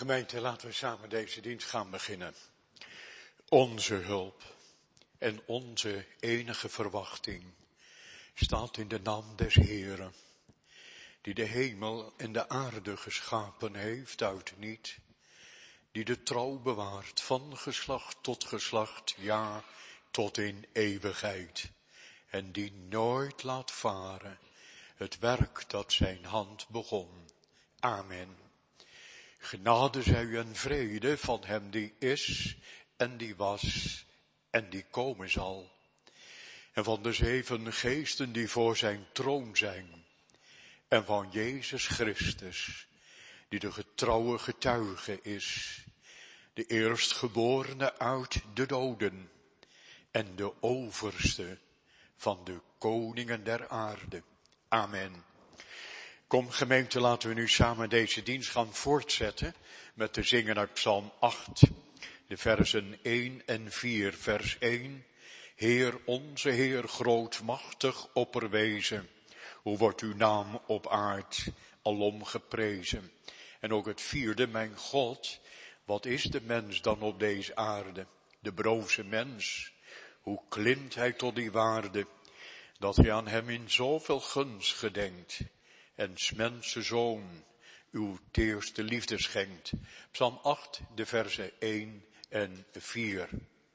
Gemeente, laten we samen deze dienst gaan beginnen. Onze hulp en onze enige verwachting staat in de naam des Heeren, die de hemel en de aarde geschapen heeft uit niet, die de trouw bewaart van geslacht tot geslacht, ja, tot in eeuwigheid, en die nooit laat varen het werk dat zijn hand begon. Amen. Genade zij u en vrede van hem die is en die was en die komen zal. En van de 7 geesten die voor zijn troon zijn. En van Jezus Christus, die de getrouwe getuige is. De eerstgeborene uit de doden. En de overste van de koningen der aarde. Amen. Kom gemeente, laten we nu samen deze dienst gaan voortzetten met te zingen uit Psalm 8, de versen 1 en 4, vers 1. Heer, onze Heer, grootmachtig opperwezen, hoe wordt uw naam op aard alom geprezen. En ook het 4e, mijn God, wat is de mens dan op deze aarde? De broze mens, hoe klimt hij tot die waarde, dat hij aan hem in zoveel gunst gedenkt. En 's mensen zoon uw teerste liefde schenkt. Psalm 8, de versen 1 en 4.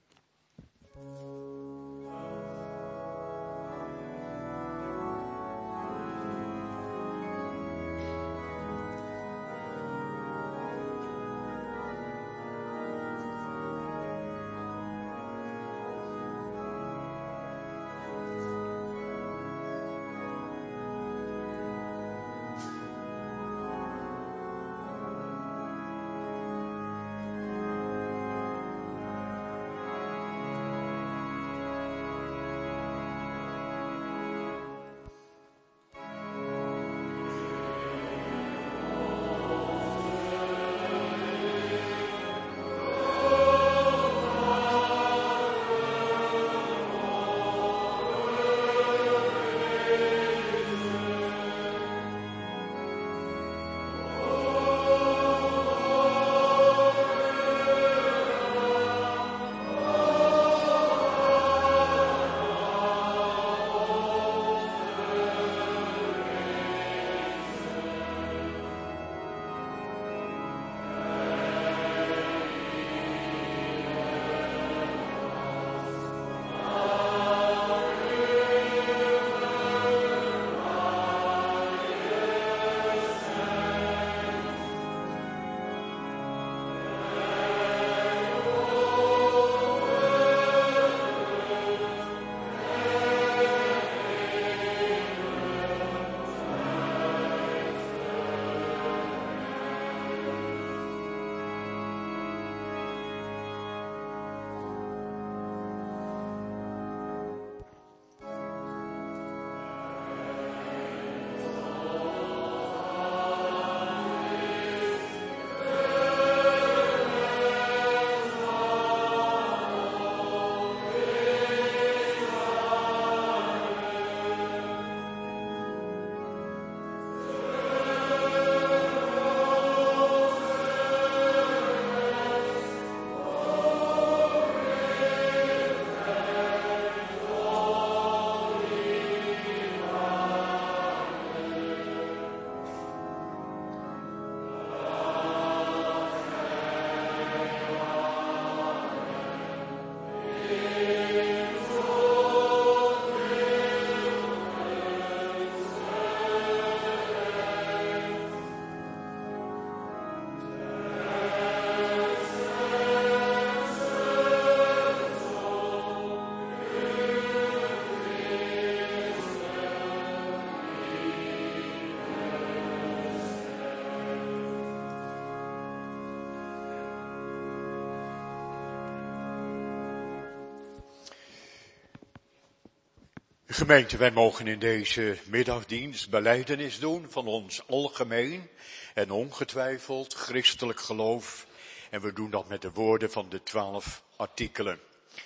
Gemeente, wij mogen in deze middagdienst belijdenis doen van ons algemeen en ongetwijfeld christelijk geloof. En we doen dat met de woorden van de 12 artikelen.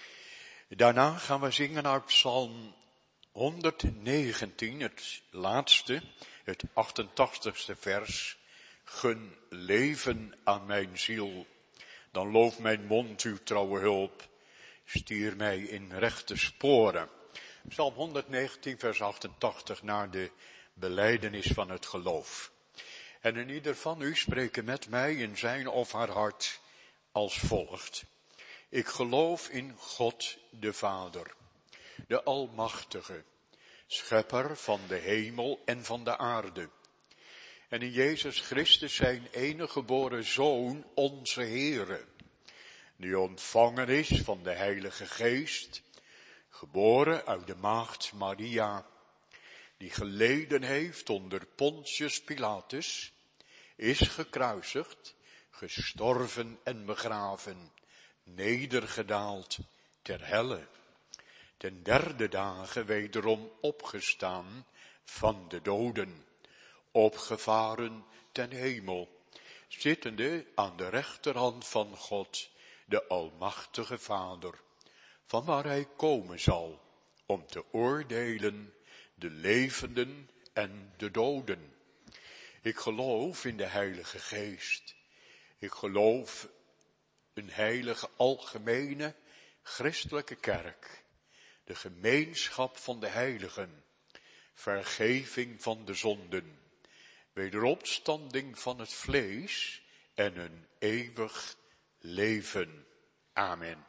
Daarna gaan we zingen uit Psalm 119, het laatste, het 88ste vers. Gun leven aan mijn ziel. Dan looft mijn mond uw trouwe hulp. Stier mij in rechte sporen. Psalm 119 vers 88 naar de belijdenis van het geloof. En in ieder van u spreken met mij in zijn of haar hart als volgt. Ik geloof in God de Vader, de Almachtige, schepper van de hemel en van de aarde. En in Jezus Christus zijn enige geboren Zoon, onze Heere, die ontvangen is van de Heilige Geest, geboren uit de maagd Maria, die geleden heeft onder Pontius Pilatus, is gekruisigd, gestorven en begraven, nedergedaald ter helle, ten derde dagen wederom opgestaan van de doden, opgevaren ten hemel, zittende aan de rechterhand van God, de Almachtige Vader, vanwaar hij komen zal om te oordelen de levenden en de doden. Ik geloof in de Heilige Geest. Ik geloof een heilige algemene christelijke kerk, de gemeenschap van de heiligen, vergeving van de zonden, wederopstanding van het vlees en een eeuwig leven. Amen.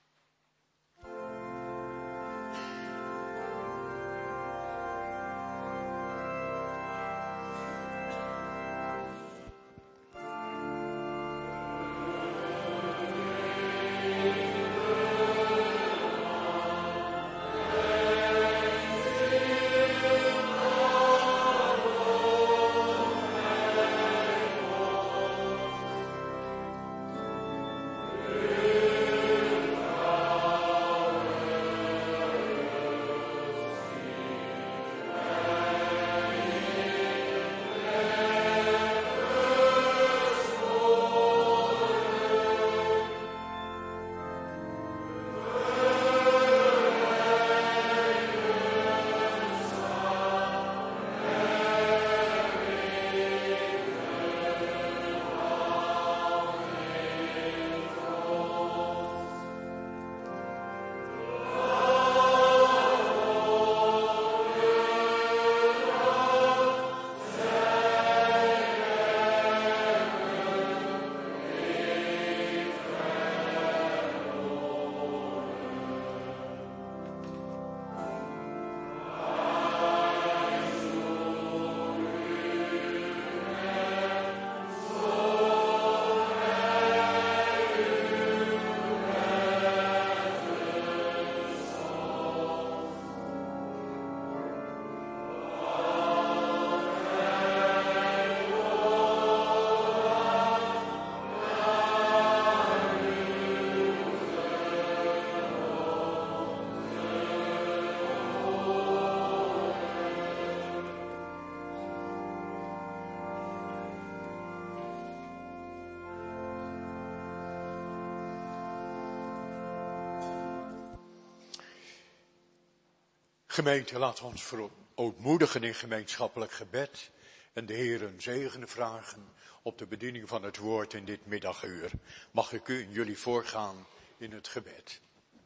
Gemeente, laat ons verootmoedigen in gemeenschappelijk gebed en de Heer een zegen vragen op de bediening van het woord in dit middaguur. Mag ik u en jullie voorgaan in het gebed.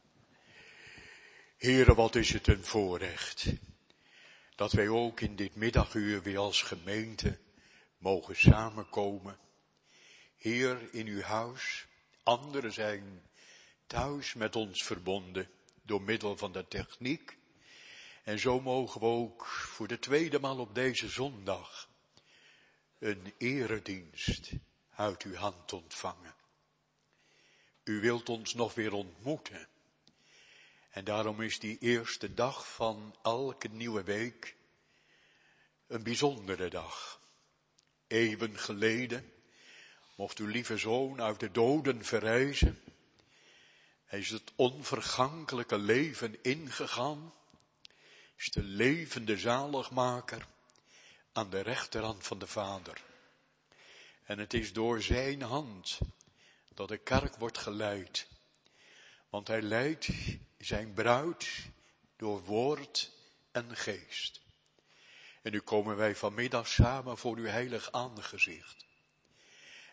Heere, wat is het een voorrecht dat wij ook in dit middaguur weer als gemeente mogen samenkomen. Heer, in uw huis, anderen zijn thuis met ons verbonden door middel van de techniek. En zo mogen we ook voor de tweede maal op deze zondag een eredienst uit uw hand ontvangen. U wilt ons nog weer ontmoeten. En daarom is die eerste dag van elke nieuwe week een bijzondere dag. Eeuwen geleden mocht uw lieve Zoon uit de doden verrijzen. Hij is het onvergankelijke leven ingegaan. Is de levende zaligmaker aan de rechterhand van de Vader. En het is door zijn hand dat de kerk wordt geleid. Want hij leidt zijn bruid door woord en geest. En nu komen wij vanmiddag samen voor uw heilig aangezicht.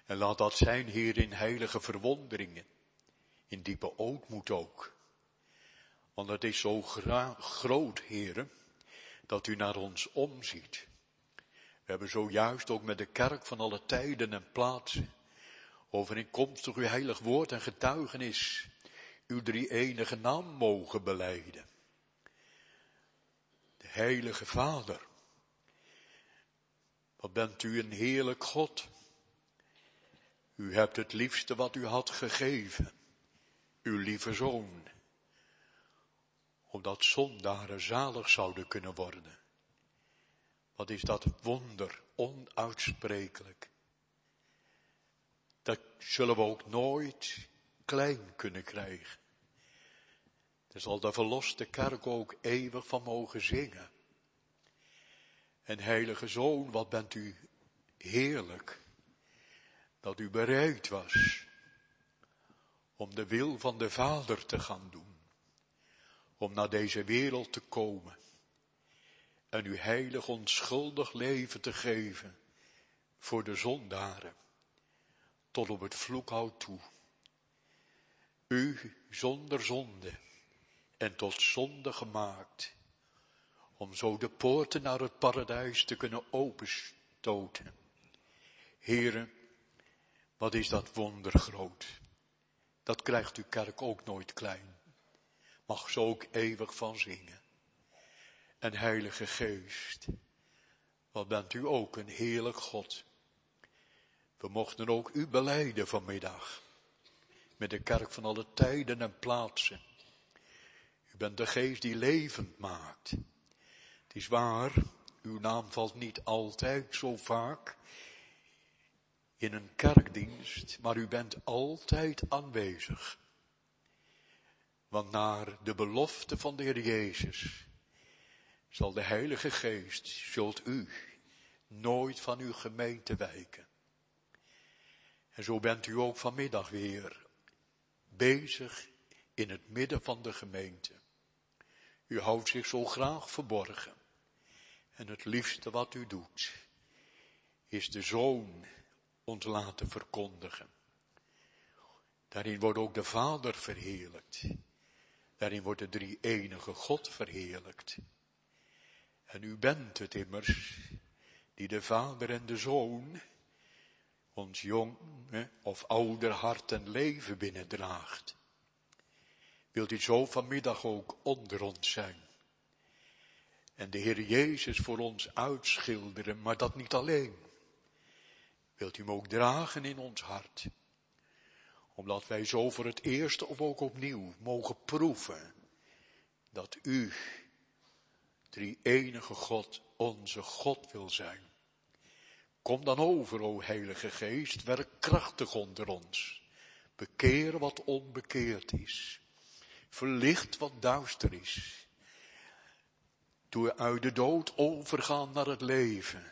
En laat dat zijn, Heer, in heilige verwonderingen. In diepe ootmoed ook. Want het is zo groot, Heer, dat u naar ons omziet. We hebben zojuist ook met de kerk van alle tijden en plaatsen overeenkomstig uw heilig woord en getuigenis uw drie-enige naam mogen belijden. De heilige Vader. Wat bent u een heerlijk God. U hebt het liefste wat u had gegeven. Uw lieve Zoon. Opdat zondaren zalig zouden kunnen worden. Wat is dat wonder onuitsprekelijk. Dat zullen we ook nooit klein kunnen krijgen. Daar zal de verloste kerk ook eeuwig van mogen zingen. En heilige Zoon, wat bent u heerlijk. Dat u bereid was om de wil van de Vader te gaan doen. Om naar deze wereld te komen. En uw heilig onschuldig leven te geven voor de zondaren. Tot op het vloekhout toe. U zonder zonde en tot zonde gemaakt. Om zo de poorten naar het paradijs te kunnen openstoten. Heren, wat is dat wonder groot. Dat krijgt uw kerk ook nooit klein. Mag zo ook eeuwig van zingen. En Heilige Geest, wat bent u ook een heerlijk God. We mochten ook u belijden vanmiddag. Met de kerk van alle tijden en plaatsen. U bent de geest die levend maakt. Het is waar, uw naam valt niet altijd zo vaak in een kerkdienst, maar u bent altijd aanwezig. Want naar de belofte van de Heer Jezus zal de Heilige Geest, zult u nooit van uw gemeente wijken. En zo bent u ook vanmiddag weer bezig in het midden van de gemeente. U houdt zich zo graag verborgen. En het liefste wat u doet, is de Zoon ons laten verkondigen. Daarin wordt ook de Vader verheerlijkt. Daarin wordt de drie-enige God verheerlijkt. En u bent het immers, die de Vader en de Zoon ons jong of ouder hart en leven binnendraagt. Wilt u zo vanmiddag ook onder ons zijn? En de Heer Jezus voor ons uitschilderen, maar dat niet alleen. Wilt u hem ook dragen in ons hart? Omdat wij zo voor het eerst of ook opnieuw mogen proeven dat u, drie-enige God, onze God wil zijn. Kom dan over, o Heilige Geest, werk krachtig onder ons. Bekeer wat onbekeerd is. Verlicht wat duister is. Doe uit de dood overgaan naar het leven.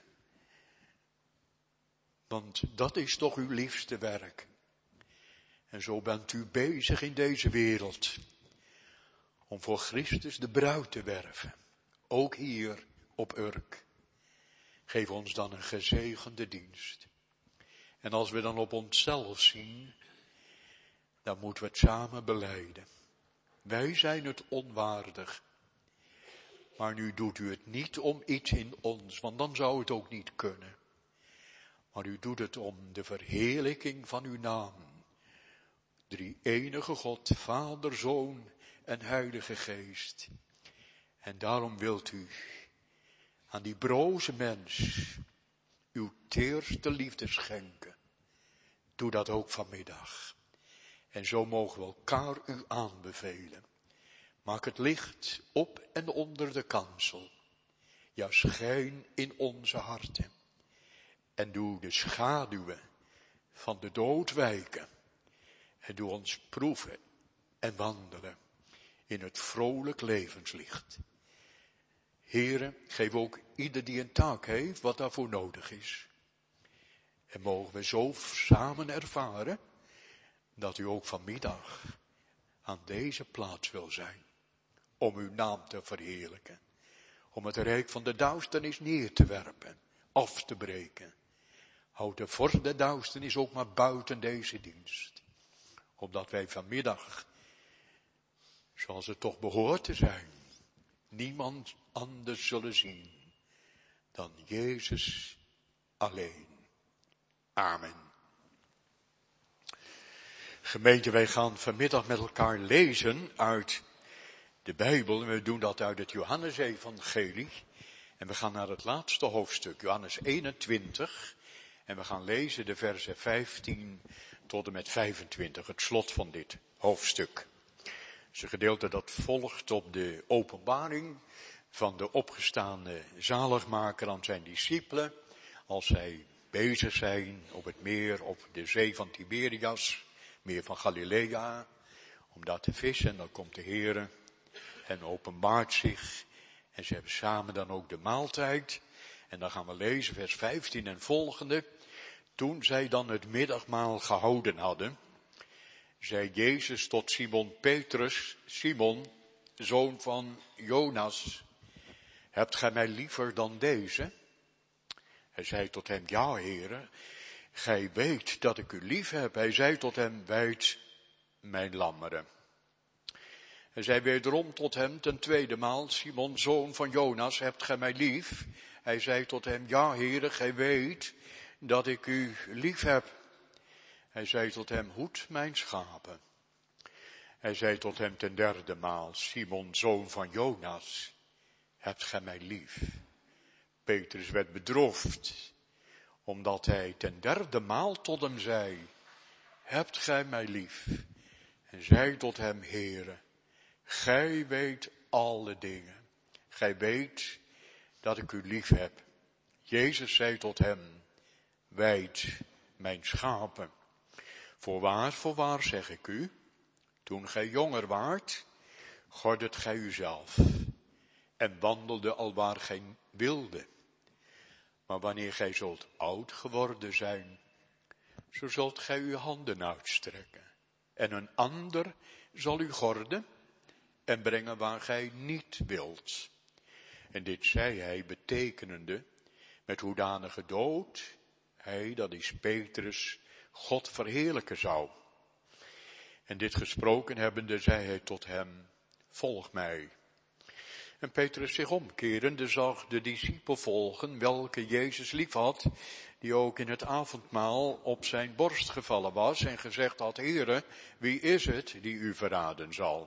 Want dat is toch uw liefste werk. En zo bent u bezig in deze wereld. Om voor Christus de bruid te werven. Ook hier op Urk. Geef ons dan een gezegende dienst. En als we dan op onszelf zien, dan moeten we het samen belijden. Wij zijn het onwaardig. Maar nu doet u het niet om iets in ons, want dan zou het ook niet kunnen. Maar u doet het om de verheerlijking van uw naam. Drie-enige God, Vader, Zoon en Heilige Geest. En daarom wilt u aan die broze mens uw teerste liefde schenken. Doe dat ook vanmiddag. En zo mogen we elkaar u aanbevelen. Maak het licht op en onder de kansel. Ja, schijn in onze harten. En doe de schaduwen van de dood wijken. En doe ons proeven en wandelen in het vrolijk levenslicht. Here, geef ook ieder die een taak heeft wat daarvoor nodig is. En mogen we zo samen ervaren dat u ook vanmiddag aan deze plaats wil zijn. Om uw naam te verheerlijken. Om het rijk van de duisternis neer te werpen, af te breken. Houd de vorst der duisternis ook maar buiten deze dienst. Opdat wij vanmiddag, zoals het toch behoort te zijn, niemand anders zullen zien dan Jezus alleen. Amen. Gemeente, wij gaan vanmiddag met elkaar lezen uit de Bijbel. En we doen dat uit het Johannesevangelie. En we gaan naar het laatste hoofdstuk, Johannes 21. En we gaan lezen de versen 15 tot en met 25, het slot van dit hoofdstuk. Het is een gedeelte dat volgt op de openbaring van de opgestaande zaligmaker aan zijn discipelen, als zij bezig zijn op het meer, op de zee van Tiberias, meer van Galilea, om daar te vissen. En dan komt de Heere en openbaart zich. En ze hebben samen dan ook de maaltijd. En dan gaan we lezen vers 15 en volgende. Toen zij dan het middagmaal gehouden hadden, zei Jezus tot Simon Petrus: Simon, zoon van Jonas, hebt gij mij liever dan deze? Hij zei tot hem: ja, Heere, gij weet dat ik u lief heb. Hij zei tot hem: wijd mijn lammeren. Hij zei wederom tot hem ten tweede maal: Simon, zoon van Jonas, hebt gij mij lief? Hij zei tot hem: ja, Heere, gij weet dat ik u lief heb. Hij zei tot hem: hoed mijn schapen. Hij zei tot hem ten derde maal: Simon, zoon van Jonas, hebt gij mij lief? Petrus werd bedroefd, omdat hij ten derde maal tot hem zei: hebt gij mij lief? En zei tot hem: Heere, gij weet alle dingen. Gij weet dat ik u lief heb. Jezus zei tot hem: wijd mijn schapen. Voorwaar zeg ik u, toen gij jonger waart, gordet gij uzelf en wandelde alwaar gij wilde. Maar wanneer gij zult oud geworden zijn, zo zult gij uw handen uitstrekken. En een ander zal u gorden en brengen waar gij niet wilt. En dit zei hij betekenende met hoedanige dood hij, dat is Petrus, God verheerlijken zou. En dit gesproken hebbende zei hij tot hem: volg mij. En Petrus zich omkerende zag de discipel volgen, welke Jezus lief had, die ook in het avondmaal op zijn borst gevallen was en gezegd had: Heere, wie is het die u verraden zal?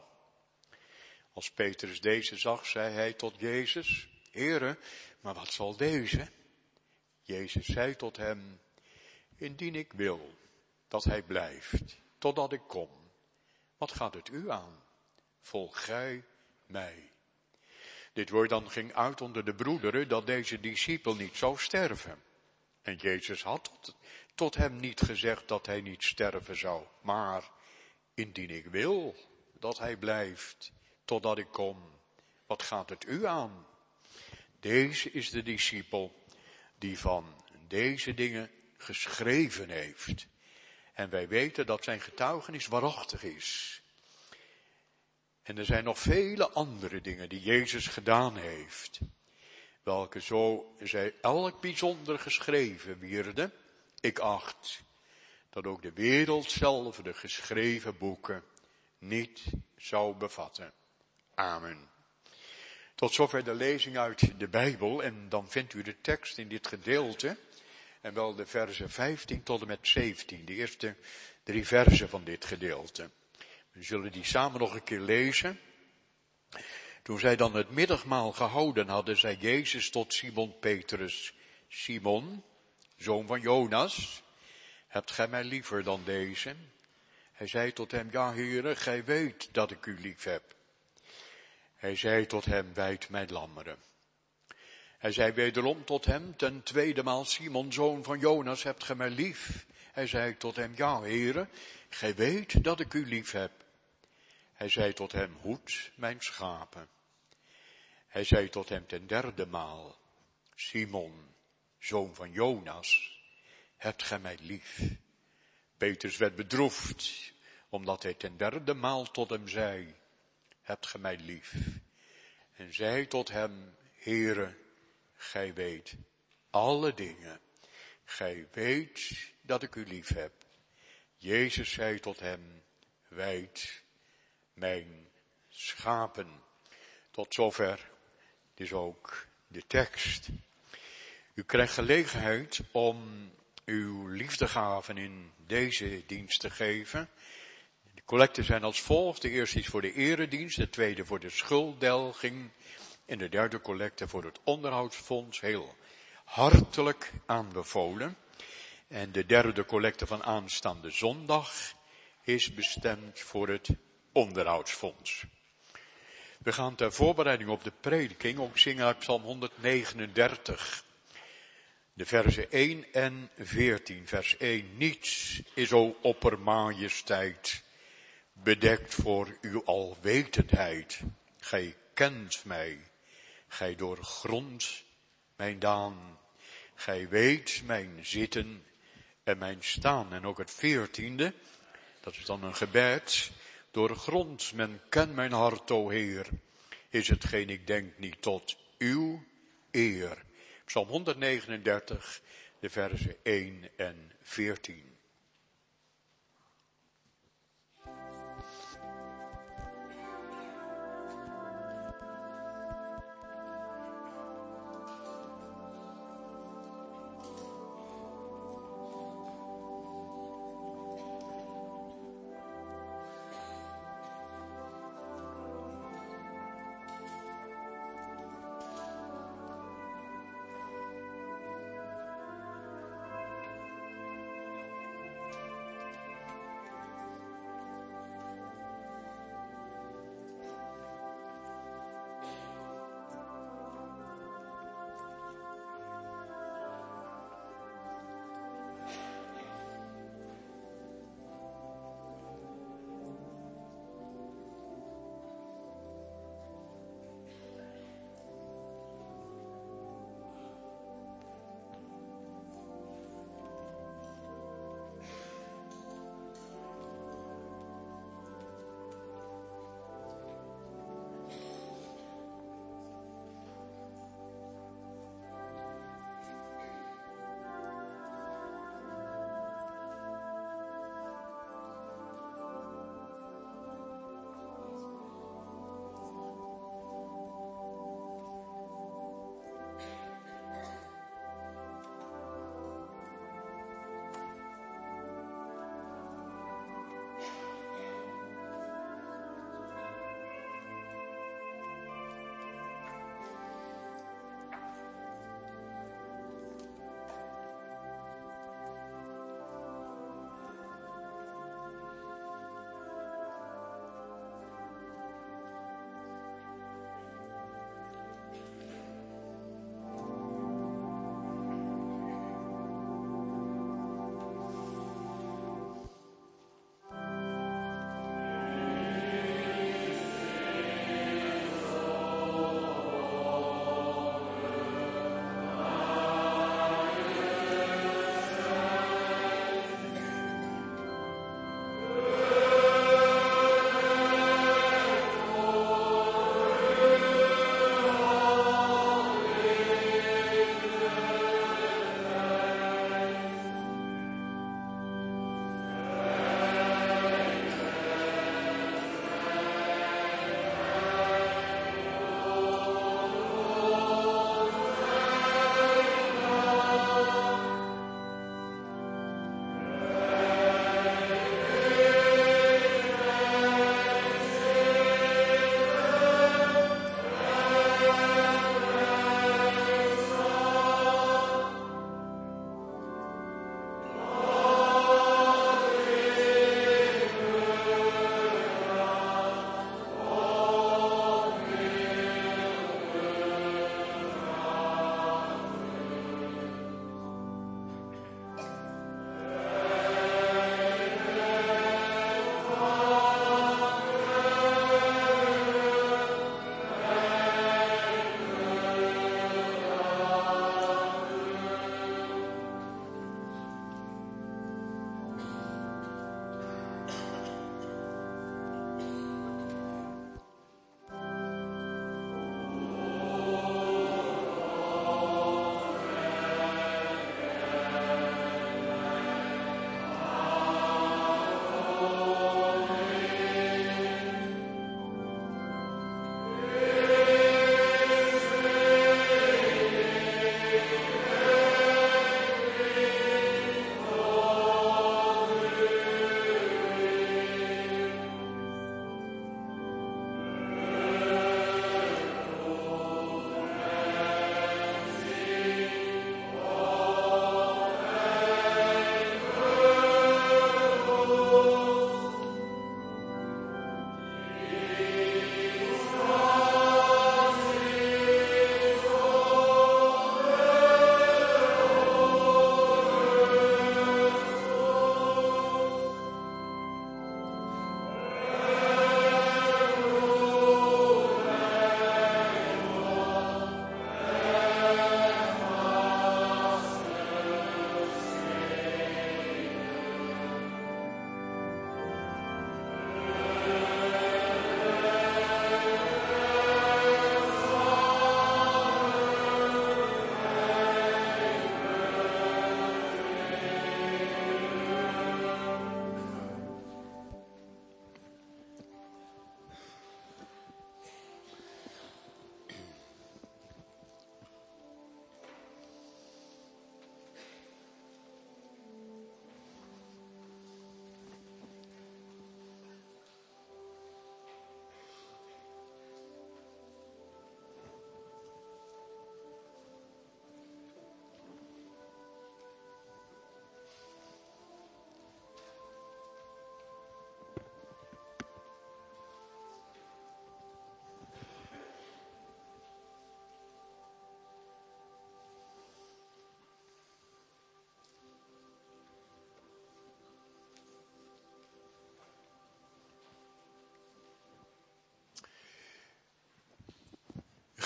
Als Petrus deze zag, zei hij tot Jezus: Heere, maar wat zal deze? Jezus zei tot hem: indien ik wil dat hij blijft, totdat ik kom, wat gaat het u aan? Volg gij mij. Dit woord dan ging uit onder de broederen, dat deze discipel niet zou sterven. En Jezus had tot hem niet gezegd dat hij niet sterven zou, maar indien ik wil dat hij blijft, totdat ik kom, wat gaat het u aan? Deze is de discipel die van deze dingen geschreven heeft. En wij weten dat zijn getuigenis waarachtig is. En er zijn nog vele andere dingen die Jezus gedaan heeft, welke zo zij elk bijzonder geschreven wierden. Ik acht dat ook de wereld zelf de geschreven boeken niet zou bevatten. Amen. Tot zover de lezing uit de Bijbel, en dan vindt u de tekst in dit gedeelte, en wel de versen 15 tot en met 17, de eerste 3 versen van dit gedeelte. We zullen die samen nog een keer lezen. Toen zij dan het middagmaal gehouden hadden, zei Jezus tot Simon Petrus: Simon, zoon van Jonas, hebt gij mij liever dan deze? Hij zei tot hem: ja, Heere, gij weet dat ik u lief heb. Hij zei tot hem: wijd mijn lammeren. Hij zei wederom tot hem ten tweede maal: Simon, zoon van Jonas, hebt gij mij lief? Hij zei tot hem: ja, Heere, gij weet dat ik u lief heb. Hij zei tot hem: hoed mijn schapen. Hij zei tot hem ten derde maal: Simon, zoon van Jonas, hebt gij mij lief? Petrus werd bedroefd, omdat hij ten derde maal tot hem zei: hebt gij mij lief? En zei tot hem: Heere, gij weet alle dingen. gij weet dat ik u lief heb. Jezus zei tot hem, wijd mijn schapen. Tot zover dus ook de tekst. U krijgt gelegenheid om uw liefdegaven in deze dienst te geven. De collecten zijn als volgt. De eerste is voor de eredienst, de tweede voor de schulddelging en de derde collecte voor het onderhoudsfonds. Heel hartelijk aanbevolen. En de derde collecte van aanstaande zondag is bestemd voor het onderhoudsfonds. We gaan ter voorbereiding op de prediking ook zingen uit Psalm 139. De versen 1 en 14. Vers 1. Niets is, o oppermajesteit, bedekt voor uw alwetendheid. Gij kent mij, gij doorgrondt mijn daan. Gij weet mijn zitten en mijn staan. En ook het 14e, dat is dan een gebed. Doorgrond, men kent mijn hart, o Heer, is hetgeen ik denk niet tot uw eer. Psalm 139, de versen 1 en 14.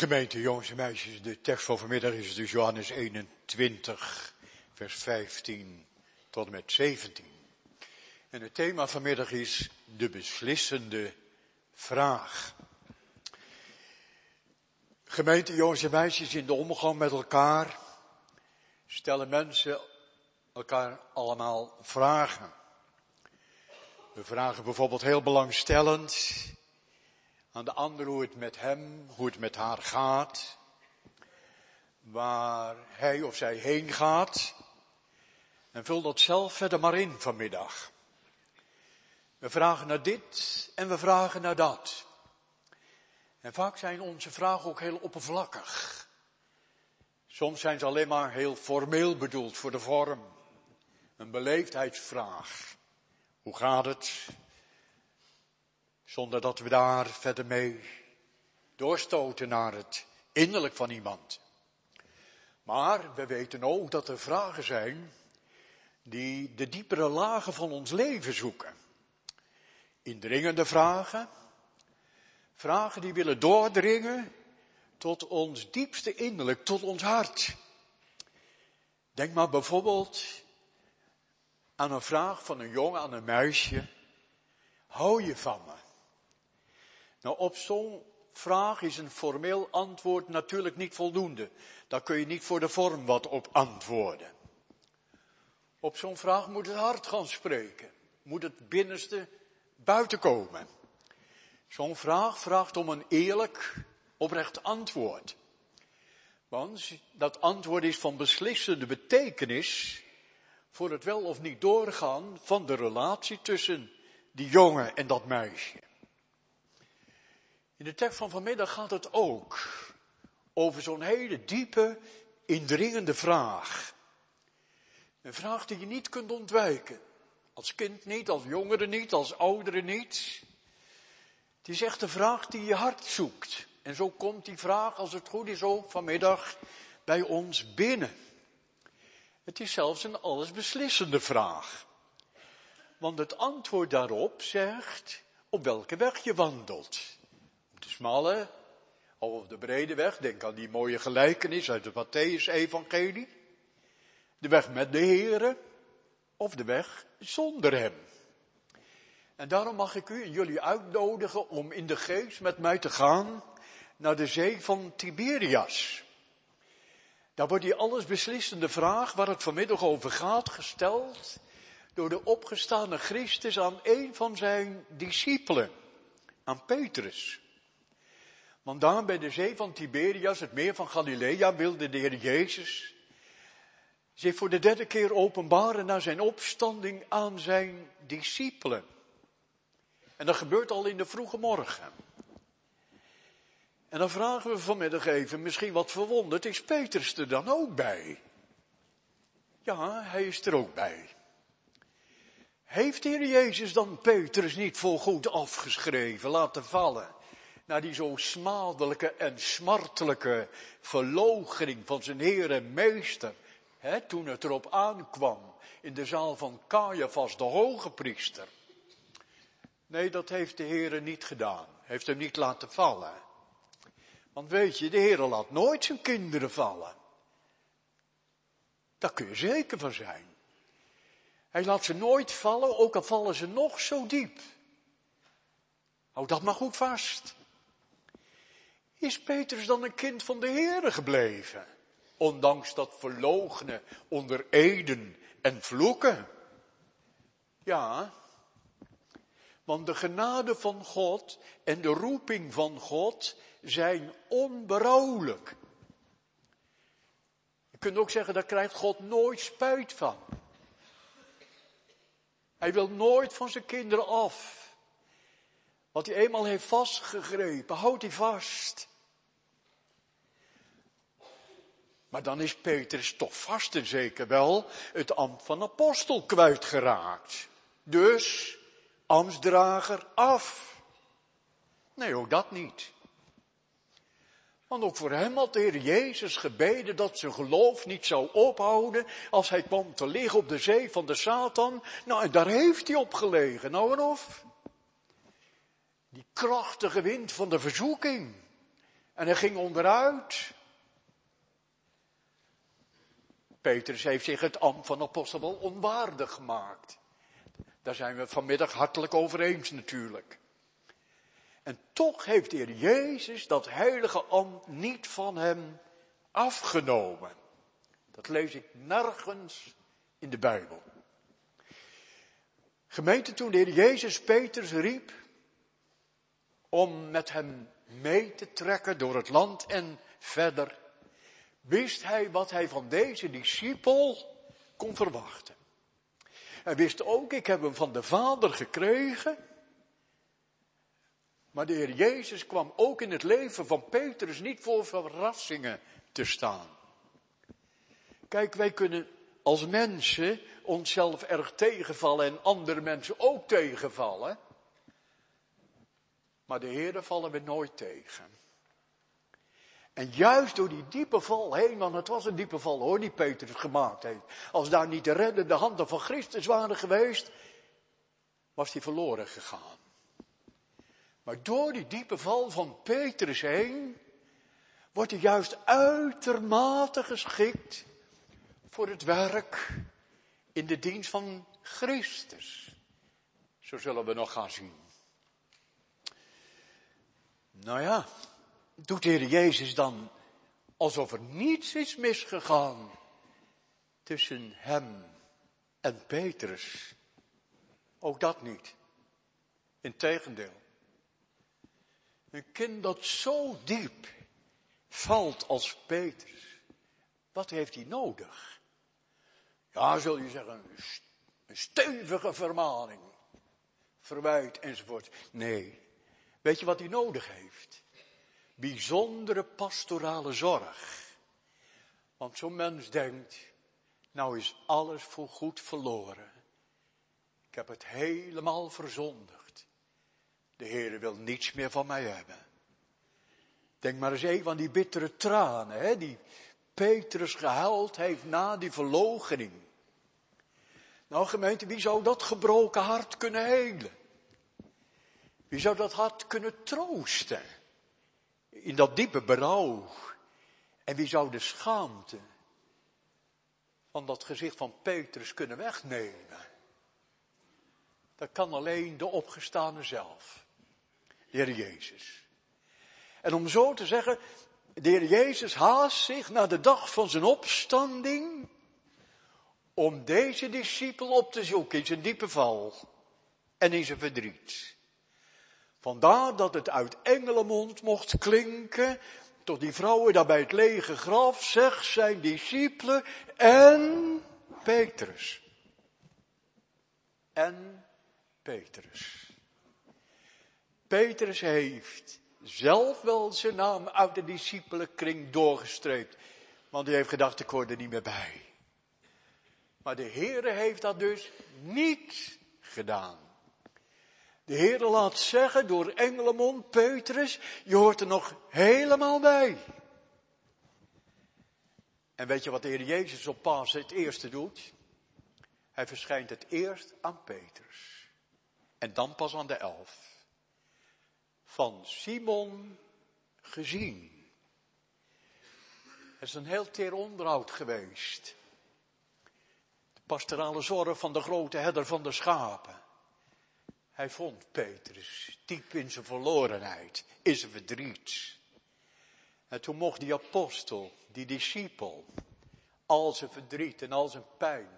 Gemeente, jongens en meisjes, de tekst van vanmiddag is dus Johannes 21, vers 15 tot en met 17. En het thema vanmiddag is de beslissende vraag. Gemeente, jongens en meisjes, in de omgang met elkaar stellen mensen elkaar allemaal vragen. We vragen bijvoorbeeld heel belangstellend aan de ander hoe het met hem, hoe het met haar gaat, waar hij of zij heen gaat. En vul dat zelf verder maar in vanmiddag. We vragen naar dit en we vragen naar dat. En vaak zijn onze vragen ook heel oppervlakkig. Soms zijn ze alleen maar heel formeel bedoeld voor de vorm. Een beleefdheidsvraag. Hoe gaat het? Zonder dat we daar verder mee doorstoten naar het innerlijk van iemand. Maar we weten ook dat er vragen zijn die de diepere lagen van ons leven zoeken. Indringende vragen. Vragen die willen doordringen tot ons diepste innerlijk, tot ons hart. Denk maar bijvoorbeeld aan een vraag van een jongen aan een meisje. Hou je van me? Nou, op zo'n vraag is een formeel antwoord natuurlijk niet voldoende. Daar kun je niet voor de vorm wat op antwoorden. Op zo'n vraag moet het hart gaan spreken. Moet het binnenste buiten komen. Zo'n vraag vraagt om een eerlijk, oprecht antwoord. Want dat antwoord is van beslissende betekenis voor het wel of niet doorgaan van de relatie tussen die jongen en dat meisje. In de tekst van vanmiddag gaat het ook over zo'n hele diepe, indringende vraag. Een vraag die je niet kunt ontwijken. Als kind niet, als jongere niet, als oudere niet. Het is echt een vraag die je hart zoekt. En zo komt die vraag, als het goed is, ook vanmiddag bij ons binnen. Het is zelfs een allesbeslissende vraag. Want het antwoord daarop zegt op welke weg je wandelt. Op de smalle of op de brede weg, denk aan die mooie gelijkenis uit het Mattheüs-evangelie. De weg met de Heere of de weg zonder hem. En daarom mag ik u en jullie uitnodigen om in de geest met mij te gaan naar de zee van Tiberias. Daar wordt die allesbeslissende vraag waar het vanmiddag over gaat gesteld door de opgestane Christus aan een van zijn discipelen, aan Petrus. Want daar bij de zee van Tiberias, het meer van Galilea, wilde de Heer Jezus zich voor de derde keer openbaren na zijn opstanding aan zijn discipelen. En dat gebeurt al in de vroege morgen. En dan vragen we vanmiddag even, misschien wat verwonderd, is Petrus er dan ook bij? Ja, hij is er ook bij. Heeft de Heer Jezus dan Petrus niet voorgoed afgeschreven, laten vallen, na die zo smadelijke en smartelijke verloochening van zijn Heer en Meester, toen het erop aankwam in de zaal van Caiaphas, de hoge priester? Nee, dat heeft de Heer niet gedaan, heeft hem niet laten vallen. Want weet je, de Heer laat nooit zijn kinderen vallen. Daar kun je zeker van zijn. Hij laat ze nooit vallen, ook al vallen ze nog zo diep. Houd dat maar goed vast. Is Petrus dan een kind van de Heere gebleven? Ondanks dat verloochenen onder eden en vloeken. Ja, want de genade van God en de roeping van God zijn onberouwelijk. Je kunt ook zeggen, daar krijgt God nooit spijt van. Hij wil nooit van zijn kinderen af. Wat hij eenmaal heeft vastgegrepen, houdt hij vast. Maar dan is Petrus toch vast en zeker wel het ambt van apostel kwijtgeraakt. Dus, ambtsdrager af. Nee, ook dat niet. Want ook voor hem had de Heer Jezus gebeden dat zijn geloof niet zou ophouden als hij kwam te liggen op de zee van de Satan. Nou, en daar heeft hij op gelegen. Nou en of. Die krachtige wind van de verzoeking. En hij ging onderuit. Petrus heeft zich het ambt van apostel wel onwaardig gemaakt. Daar zijn we het vanmiddag hartelijk over eens natuurlijk. En toch heeft de Heer Jezus dat heilige ambt niet van hem afgenomen. Dat lees ik nergens in de Bijbel. Gemeente, toen de Heer Jezus Petrus riep om met hem mee te trekken door het land en verder, wist hij wat hij van deze discipel kon verwachten. Hij wist ook, ik heb hem van de Vader gekregen. Maar de Heer Jezus kwam ook in het leven van Petrus niet voor verrassingen te staan. Kijk, wij kunnen als mensen onszelf erg tegenvallen en andere mensen ook tegenvallen. Maar de Heer vallen we nooit tegen. En juist door die diepe val heen, want het was een diepe val hoor, die Petrus gemaakt heeft. Als daar niet de reddende handen van Christus waren geweest, was hij verloren gegaan. Maar door die diepe val van Petrus heen, wordt hij juist uitermate geschikt voor het werk in de dienst van Christus. Zo zullen we nog gaan zien. Nou ja, doet de Heer Jezus dan alsof er niets is misgegaan tussen hem en Petrus? Ook dat niet. Integendeel. Een kind dat zo diep valt als Petrus, wat heeft hij nodig? Ja, zul je zeggen, een stevige vermaning, verwijt enzovoort. Nee, weet je wat hij nodig heeft? Bijzondere pastorale zorg. Want zo'n mens denkt, nou is alles voorgoed verloren. Ik heb het helemaal verzondigd. De Heer wil niets meer van mij hebben. Denk maar eens even aan die bittere tranen, die Petrus gehuild heeft na die verloochening. Nou gemeente, wie zou dat gebroken hart kunnen helen? Wie zou dat hart kunnen troosten? In dat diepe berouw. En wie zou de schaamte van dat gezicht van Petrus kunnen wegnemen? Dat kan alleen de opgestane zelf. De Heer Jezus. En om zo te zeggen, de Heer Jezus haast zich naar de dag van zijn opstanding om deze discipel op te zoeken in zijn diepe val en in zijn verdriet. Vandaar dat het uit engelenmond mocht klinken tot die vrouwen daar bij het lege graf, zegt zijn discipelen en Petrus. En Petrus. Petrus heeft zelf wel zijn naam uit de discipelenkring doorgestreept. Want hij heeft gedacht, ik hoor er niet meer bij. Maar de Heere heeft dat dus niet gedaan. De Heere laat zeggen door engelenmond, Petrus, je hoort er nog helemaal bij. En weet je wat de Heer Jezus op Pasen het eerste doet? Hij verschijnt het eerst aan Petrus. En dan pas aan de 11. Van Simon gezien. Het is een heel teer onderhoud geweest. De pastorale zorg van de grote herder van de schapen. Hij vond Petrus diep in zijn verlorenheid, in zijn verdriet. En toen mocht die apostel, die discipel, al zijn verdriet en al zijn pijn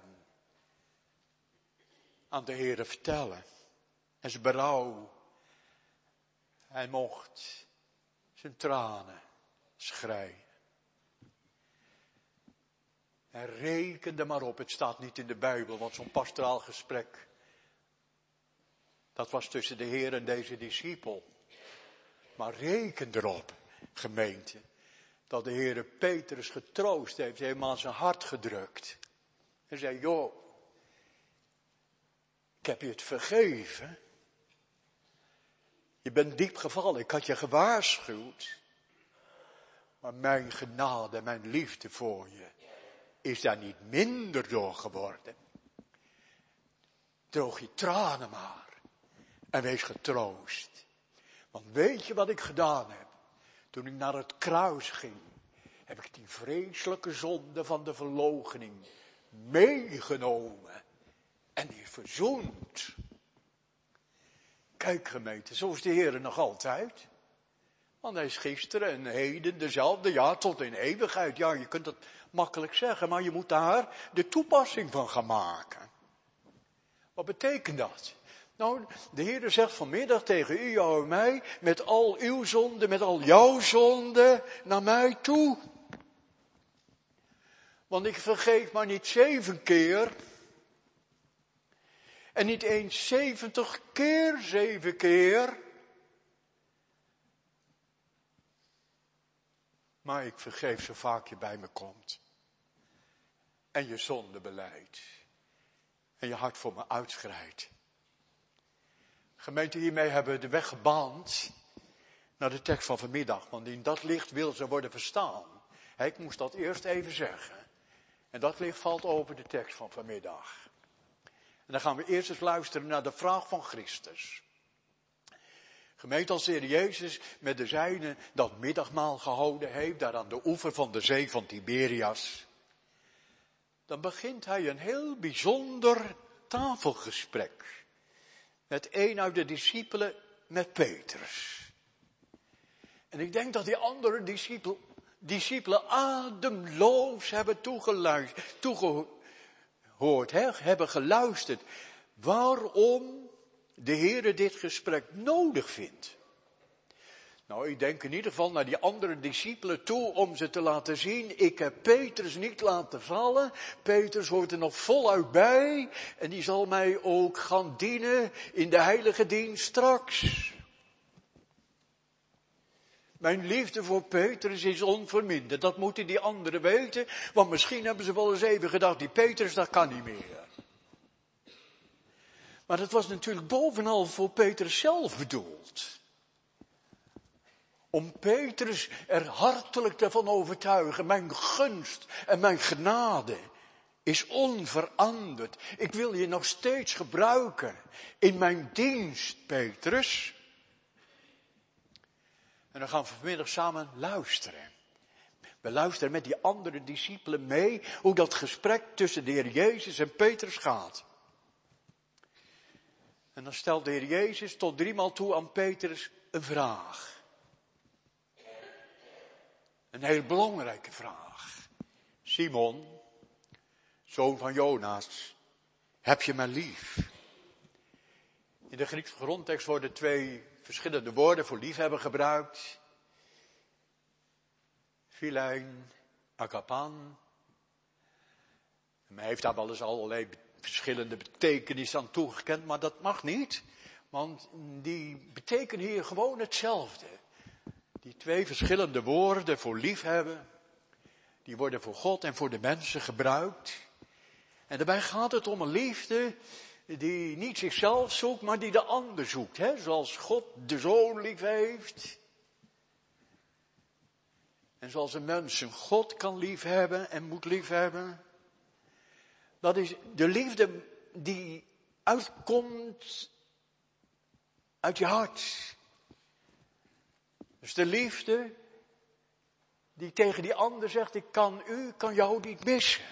aan de Heere vertellen. En zijn berouw. Hij mocht zijn tranen schreien. En reken er maar op, het staat niet in de Bijbel, want zo'n pastoraal gesprek, dat was tussen de Heer en deze discipel. Maar reken erop, gemeente, dat de Heer Petrus getroost heeft, hij heeft hem aan zijn hart gedrukt. En zei, joh, ik heb je het vergeven. Je bent diep gevallen, ik had je gewaarschuwd. Maar mijn genade, mijn liefde voor je, is daar niet minder door geworden. Droog je tranen maar en wees getroost. Want weet je wat ik gedaan heb? Toen ik naar het kruis ging, heb ik die vreselijke zonde van de verloochening meegenomen en die verzoend. Kijk gemeente, zo is de Heer nog altijd. Want hij is gisteren en heden dezelfde, ja, tot in eeuwigheid. Ja, je kunt dat makkelijk zeggen, maar je moet daar de toepassing van gaan maken. Wat betekent dat? Nou, de Heer zegt vanmiddag tegen u, jou en mij, met al uw zonde, met al jouw zonde, naar mij toe. Want ik vergeef maar niet 7 keer. En niet eens 70 keer 7 keer. Maar ik vergeef zo vaak je bij me komt. En je zonde beleidt. En je hart voor me uitschrijdt. Gemeente, hiermee hebben we de weg gebaand naar de tekst van vanmiddag. Want in dat licht wil ze worden verstaan. Ik moest dat eerst even zeggen. En dat licht valt over de tekst van vanmiddag. En dan gaan we eerst eens luisteren naar de vraag van Christus. Gemeente, als de Heer Jezus met de zijnen dat middagmaal gehouden heeft, daar aan de oever van de zee van Tiberias, dan begint hij een heel bijzonder tafelgesprek met een uit de discipelen, met Petrus. En ik denk dat die andere discipelen ademloos hebben toegehoord, hebben geluisterd. Waarom de Heere dit gesprek nodig vindt. Nou, ik denk in ieder geval naar die andere discipelen toe om ze te laten zien. Ik heb Petrus niet laten vallen. Petrus hoort er nog voluit bij. En die zal mij ook gaan dienen in de heilige dienst straks. Mijn liefde voor Petrus is onverminderd. Dat moeten die anderen weten. Want misschien hebben ze wel eens even gedacht, die Petrus, dat kan niet meer. Maar dat was natuurlijk bovenal voor Petrus zelf bedoeld. Om Petrus er hartelijk ervan overtuigen. Mijn gunst en mijn genade is onveranderd. Ik wil je nog steeds gebruiken in mijn dienst, Petrus. En dan gaan we vanmiddag samen luisteren. We luisteren met die andere discipelen mee hoe dat gesprek tussen de Heer Jezus en Petrus gaat. En dan stelt de Heer Jezus tot 3 maal toe aan Petrus een vraag. Een heel belangrijke vraag. Simon, zoon van Jonas, heb je mij lief? In de Griekse grondtekst worden 2 verschillende woorden voor liefhebben gebruikt. Philein, agapan. Men heeft daar wel eens allerlei verschillende betekenissen aan toegekend, maar dat mag niet. Want die betekenen hier gewoon hetzelfde. Die 2 verschillende woorden voor liefhebben, die worden voor God en voor de mensen gebruikt. En daarbij gaat het om een liefde die niet zichzelf zoekt, maar die de ander zoekt. Hè? Zoals God de Zoon lief heeft. En zoals een mens een God kan liefhebben en moet liefhebben. Dat is de liefde die uitkomt uit je hart. Dus de liefde die tegen die ander zegt, ik kan jou niet missen.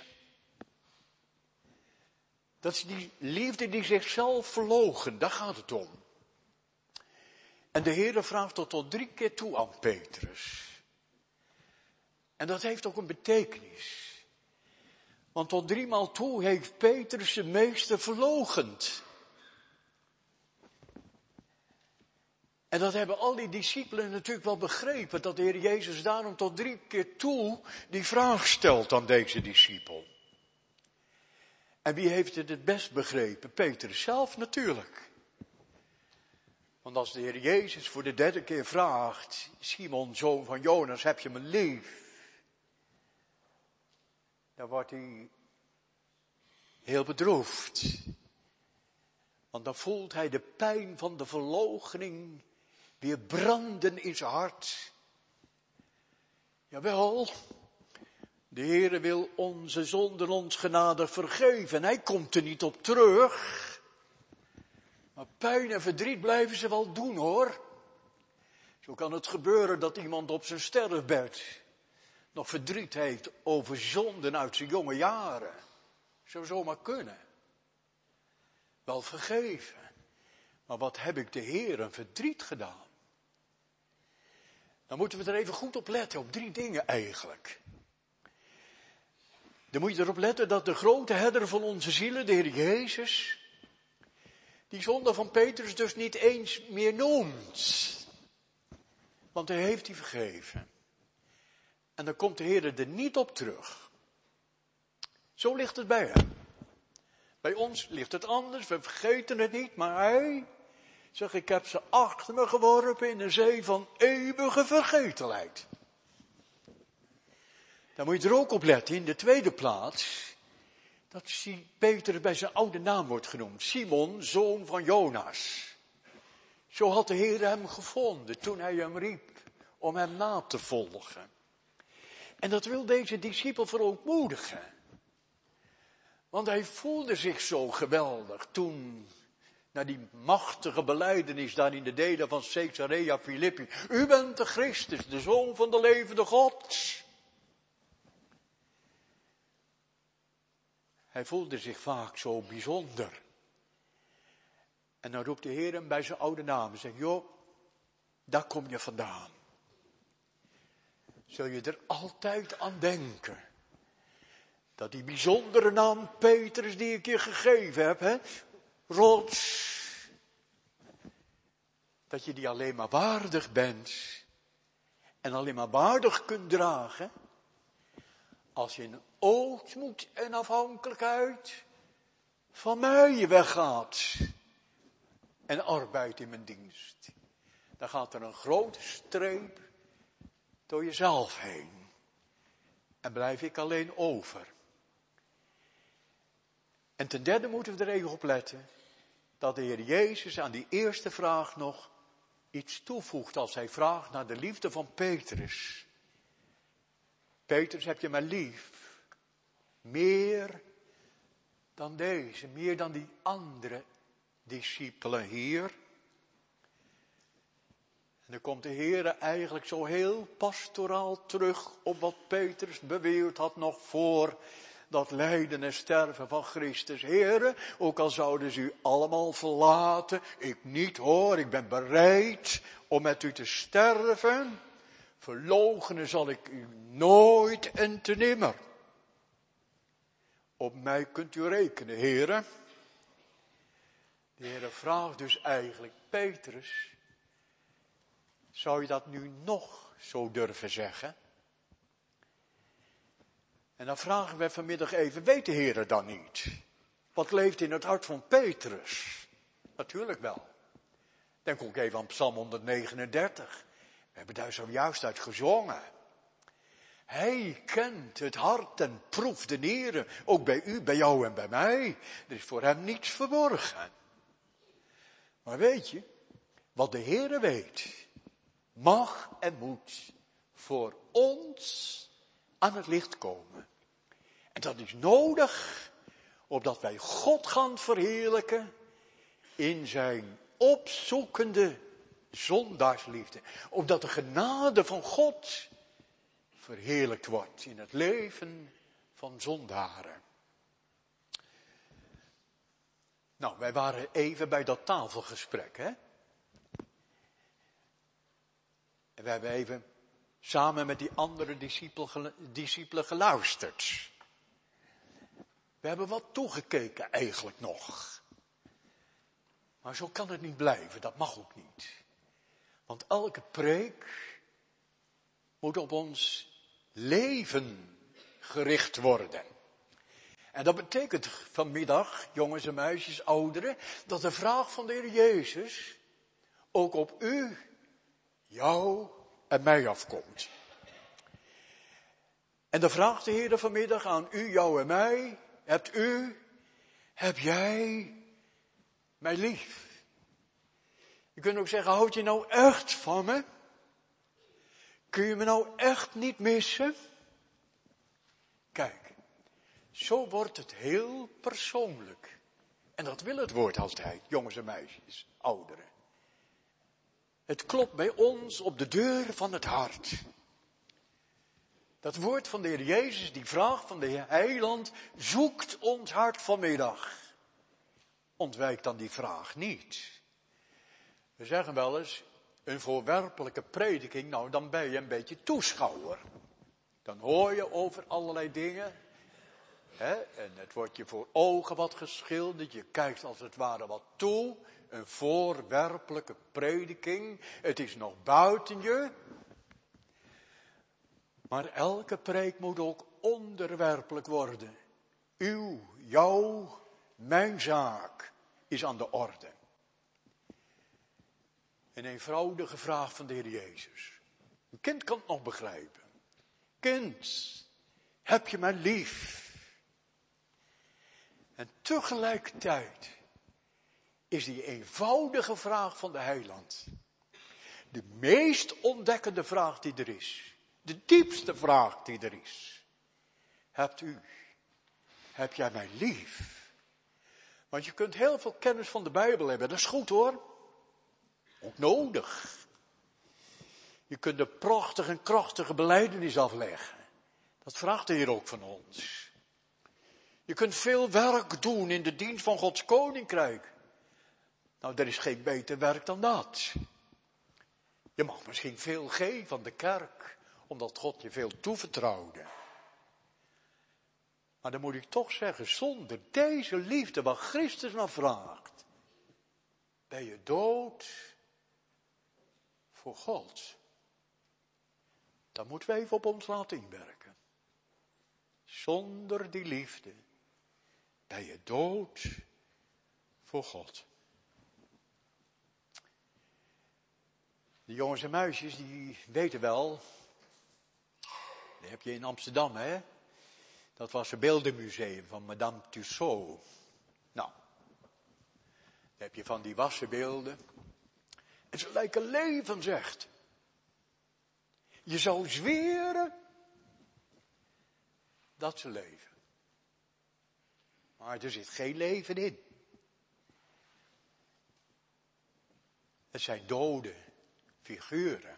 Dat is die liefde die zichzelf verloochent, daar gaat het om. En de Heere vraagt dat tot 3 keer toe aan Petrus. En dat heeft ook een betekenis. Want tot 3 maal toe heeft Petrus zijn meester verloochend. En dat hebben al die discipelen natuurlijk wel begrepen, dat de Heer Jezus daarom tot 3 keer toe die vraag stelt aan deze discipel. En wie heeft het best begrepen? Petrus zelf natuurlijk. Want als de Heer Jezus voor de 3e keer vraagt, Simon, zoon van Jonas, heb je me lief? Dan wordt hij heel bedroefd. Want dan voelt hij de pijn van de verloochening weer branden in zijn hart. Jawel, de Heere wil onze zonden ons genadig vergeven. Hij komt er niet op terug. Maar pijn en verdriet blijven ze wel doen, hoor. Zo kan het gebeuren dat iemand op zijn sterfbed nog verdriet heeft over zonden uit zijn jonge jaren. Zou zomaar kunnen. Wel vergeven. Maar wat heb ik de Heer een verdriet gedaan? Dan moeten we er even goed op letten, op 3 dingen eigenlijk. Dan moet je erop letten dat de grote herder van onze zielen, de Heer Jezus, die zonde van Petrus dus niet eens meer noemt. Want hij heeft die vergeven. En dan komt de Heer er niet op terug. Zo ligt het bij hem. Bij ons ligt het anders, we vergeten het niet, maar hij zegt, ik heb ze achter me geworpen in een zee van eeuwige vergetelheid. Daar moet je er ook op letten, in de tweede plaats, dat Petrus bij zijn oude naam wordt genoemd. Simon, zoon van Jonas. Zo had de Heer hem gevonden toen hij hem riep om hem na te volgen. En dat wil deze discipel verootmoedigen. Want hij voelde zich zo geweldig toen, na die machtige belijdenis daar in de delen van Caesarea Philippi. U bent de Christus, de Zoon van de levende God. Hij voelde zich vaak zo bijzonder. En dan roept de Heer hem bij zijn oude naam en zegt, joh, daar kom je vandaan. Zul je er altijd aan denken. Dat die bijzondere naam Petrus die ik je gegeven heb, hè, rots. Dat je die alleen maar waardig bent. En alleen maar waardig kunt dragen. Als je in ootmoed en afhankelijkheid van mij weggaat. En arbeid in mijn dienst. Dan gaat er een grote streep door jezelf heen. En blijf ik alleen over. En ten derde moeten we er even op letten. Dat de Heer Jezus aan die eerste vraag nog iets toevoegt. Als hij vraagt naar de liefde van Petrus. Petrus, heb je mij lief? Meer dan deze. Meer dan die andere discipelen hier. En dan komt de Heer eigenlijk zo heel pastoraal terug op wat Petrus beweerd had nog voor dat lijden en sterven van Christus. Heere, ook al zouden ze u allemaal verlaten, ik niet hoor, ik ben bereid om met u te sterven. Verloochenen zal ik u nooit en te nimmer. Op mij kunt u rekenen, Heere. De Heere vraagt dus eigenlijk, Petrus, zou je dat nu nog zo durven zeggen? En dan vragen we vanmiddag even, weet de Heer dan niet? Wat leeft in het hart van Petrus? Natuurlijk wel. Denk ook even aan Psalm 139. We hebben daar zojuist uit gezongen. Hij kent het hart en proeft de nieren, ook bij u, bij jou en bij mij. Er is voor hem niets verborgen. Maar weet je, wat de Heere weet, mag en moet voor ons aan het licht komen. En dat is nodig, opdat wij God gaan verheerlijken in zijn opzoekende zondaarsliefde. Opdat de genade van God verheerlijkt wordt in het leven van zondaren. Nou, wij waren even bij dat tafelgesprek, hè? En we hebben even samen met die andere discipelen geluisterd. We hebben wat toegekeken eigenlijk nog. Maar zo kan het niet blijven, dat mag ook niet. Want elke preek moet op ons leven gericht worden. En dat betekent vanmiddag, jongens en meisjes, ouderen, dat de vraag van de Heer Jezus ook op u, jou en mij afkomt. En dan vraagt de Heer vanmiddag aan u, jou en mij, heb jij mij lief? Je kunt ook zeggen, houd je nou echt van me? Kun je me nou echt niet missen? Kijk, zo wordt het heel persoonlijk. En dat wil het woord altijd, jongens en meisjes, ouderen. Het klopt bij ons op de deur van het hart. Dat woord van de Heer Jezus, die vraag van de Heer Heiland, zoekt ons hart vanmiddag. Ontwijk dan die vraag niet. We zeggen wel eens, een voorwerpelijke prediking, nou dan ben je een beetje toeschouwer. Dan hoor je over allerlei dingen. En het wordt je voor ogen wat geschilderd. Je kijkt als het ware wat toe. Een voorwerpelijke prediking. Het is nog buiten je. Maar elke preek moet ook onderwerpelijk worden. Jouw, mijn zaak is aan de orde. Een eenvoudige vraag van de Heer Jezus. Een kind kan het nog begrijpen. Kind, heb je mij lief? En tegelijkertijd is die eenvoudige vraag van de Heiland de meest ontdekkende vraag die er is. De diepste vraag die er is. Heb jij mij lief? Want je kunt heel veel kennis van de Bijbel hebben, dat is goed hoor. Ook nodig. Je kunt de prachtige en krachtige belijdenis afleggen. Dat vraagt de Heer ook van ons. Je kunt veel werk doen in de dienst van Gods koninkrijk. Nou, er is geen beter werk dan dat. Je mag misschien veel geven aan de kerk, omdat God je veel toevertrouwde. Maar dan moet ik toch zeggen, zonder deze liefde waar Christus naar vraagt, ben je dood voor God. Dan moeten we even op ons laten inwerken. Zonder die liefde ben je dood voor God. De jongens en meisjes die weten wel, dat heb je in Amsterdam hè. Dat was het beeldenmuseum van Madame Tussauds. Nou, dan heb je van die wassen beelden. En ze lijken levend, zegt. Je zou zweren dat ze leven. Maar er zit geen leven in. Het zijn dode figuren.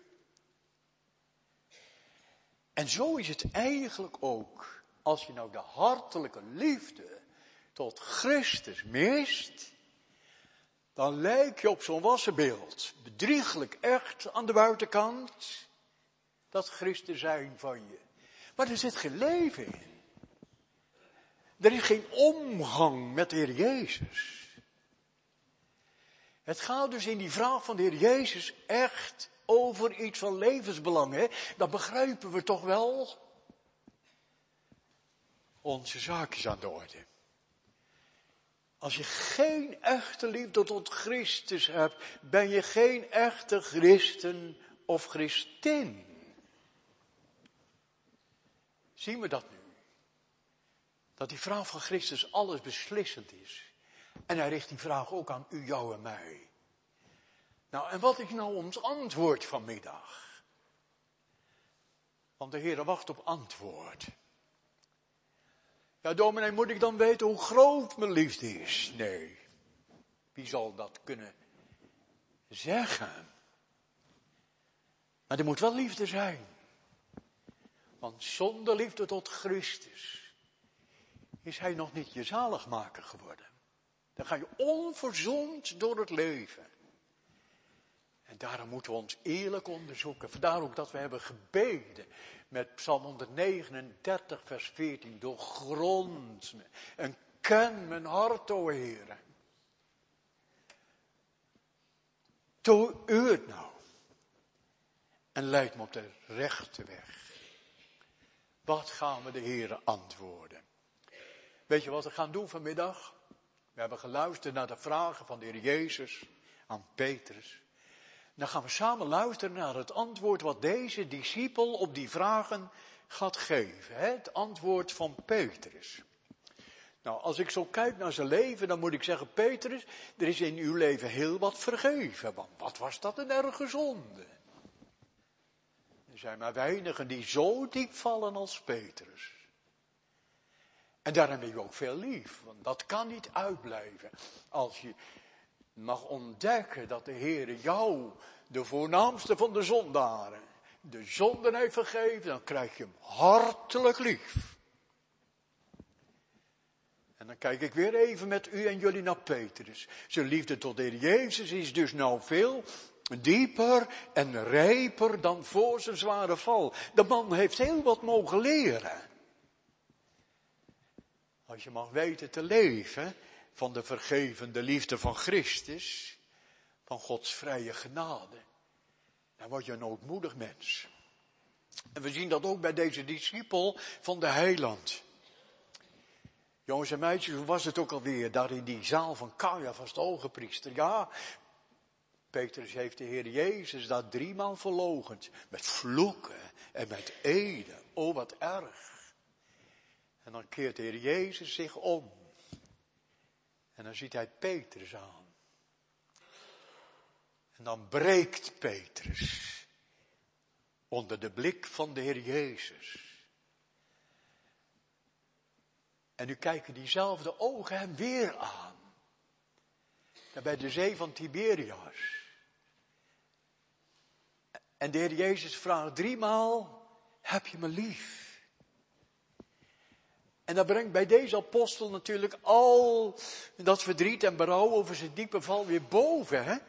En zo is het eigenlijk ook. Als je nou de hartelijke liefde tot Christus mist, dan lijk je op zo'n wassenbeeld. Bedrieglijk echt aan de buitenkant. Dat Christus zijn van je. Maar er zit geen leven in. Er is geen omgang met de Heer Jezus. Het gaat dus in die vraag van de Heer Jezus echt over iets van levensbelang. Hè? Dat begrijpen we toch wel? Onze zaak is aan de orde. Als je geen echte liefde tot Christus hebt, ben je geen echte christen of christin. Zien we dat nu? Dat die vraag van Christus alles beslissend is. En hij richt die vraag ook aan u, jou en mij. Nou, en wat is nou ons antwoord vanmiddag? Want de Heer wacht op antwoord. Ja, dominee, moet ik dan weten hoe groot mijn liefde is? Nee. Wie zal dat kunnen zeggen? Maar er moet wel liefde zijn. Want zonder liefde tot Christus is hij nog niet je zaligmaker geworden. Dan ga je onverzoend door het leven. En daarom moeten we ons eerlijk onderzoeken. Vandaar ook dat we hebben gebeden met Psalm 139 vers 14. Doorgrond me en ken mijn hart, o Heere. Doe u het nou. En leid me op de rechte weg. Wat gaan we de Heere antwoorden? Weet je wat we gaan doen vanmiddag? We hebben geluisterd naar de vragen van de Heer Jezus aan Petrus. Dan gaan we samen luisteren naar het antwoord wat deze discipel op die vragen gaat geven. Het antwoord van Petrus. Nou, als ik zo kijk naar zijn leven, dan moet ik zeggen, Petrus, er is in uw leven heel wat vergeven. Want wat was dat een erge zonde? Er zijn maar weinigen die zo diep vallen als Petrus. En daarom heb je ook veel lief, want dat kan niet uitblijven. Als je mag ontdekken dat de Heer jou de voornaamste van de zondaren, de zonden heeft vergeven, dan krijg je hem hartelijk lief. En dan kijk ik weer even met u en jullie naar Petrus. Zijn liefde tot de Heer Jezus is dus nou veel dieper en rijper dan voor zijn zware val. De man heeft heel wat mogen leren. Als je mag weten te leven van de vergevende liefde van Christus, van Gods vrije genade, dan word je een ootmoedig mens. En we zien dat ook bij deze discipel van de Heiland. Jongens en meisjes, hoe was het ook alweer daar in die zaal van Caiaphas de hogepriester? Ja, Petrus heeft de Heer Jezus daar 3 maal verloochend. Met vloeken en met eden. Oh, wat erg. En dan keert de Heer Jezus zich om. En dan ziet hij Petrus aan. En dan breekt Petrus onder de blik van de Heer Jezus. En nu kijken diezelfde ogen hem weer aan. Daar bij de zee van Tiberias. En de Heer Jezus vraagt 3 maal, heb je me lief? En dat brengt bij deze apostel natuurlijk al dat verdriet en berouw over zijn diepe val weer boven, hè?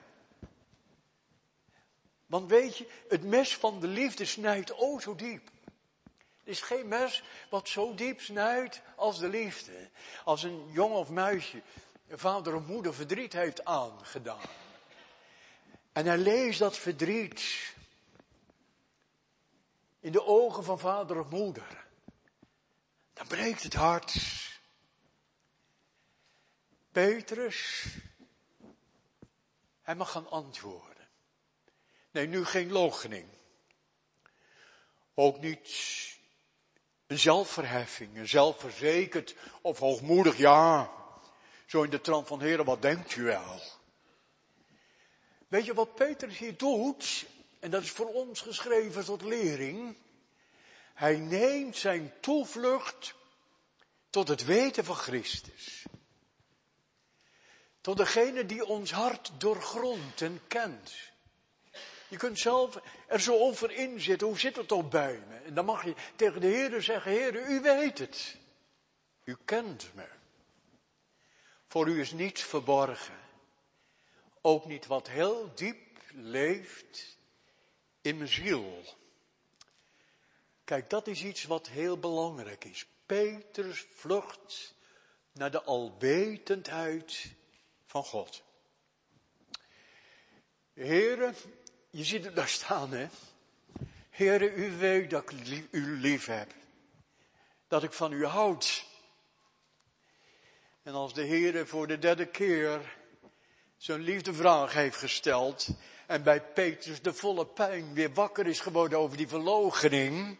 Want weet je, het mes van de liefde snijdt o zo diep. Er is geen mes wat zo diep snijdt als de liefde. Als een jongen of meisje vader of moeder verdriet heeft aangedaan. En hij leest dat verdriet in de ogen van vader of moeder. Dan breekt het hart. Petrus, hij mag gaan antwoorden. Nee, nu geen loochening. Ook niet een zelfverheffing, een zelfverzekerd of hoogmoedig ja. Zo in de trant van Heere, wat denkt u wel? Weet je wat Petrus hier doet? En dat is voor ons geschreven tot lering. Hij neemt zijn toevlucht tot het weten van Christus. Tot degene die ons hart doorgrondt en kent. Je kunt zelf er zo over inzitten. Hoe zit het toch bij me? En dan mag je tegen de Heere zeggen, Heere, u weet het. U kent me. Voor u is niets verborgen. Ook niet wat heel diep leeft in mijn ziel. Kijk, dat is iets wat heel belangrijk is. Petrus vlucht naar de alwetendheid van God. Heere, je ziet het daar staan, hè. Heere, u weet dat ik u lief heb. Dat ik van u houd. En als de Heere voor de 3e keer zijn liefdevraag heeft gesteld en bij Petrus de volle pijn weer wakker is geworden over die verloochening,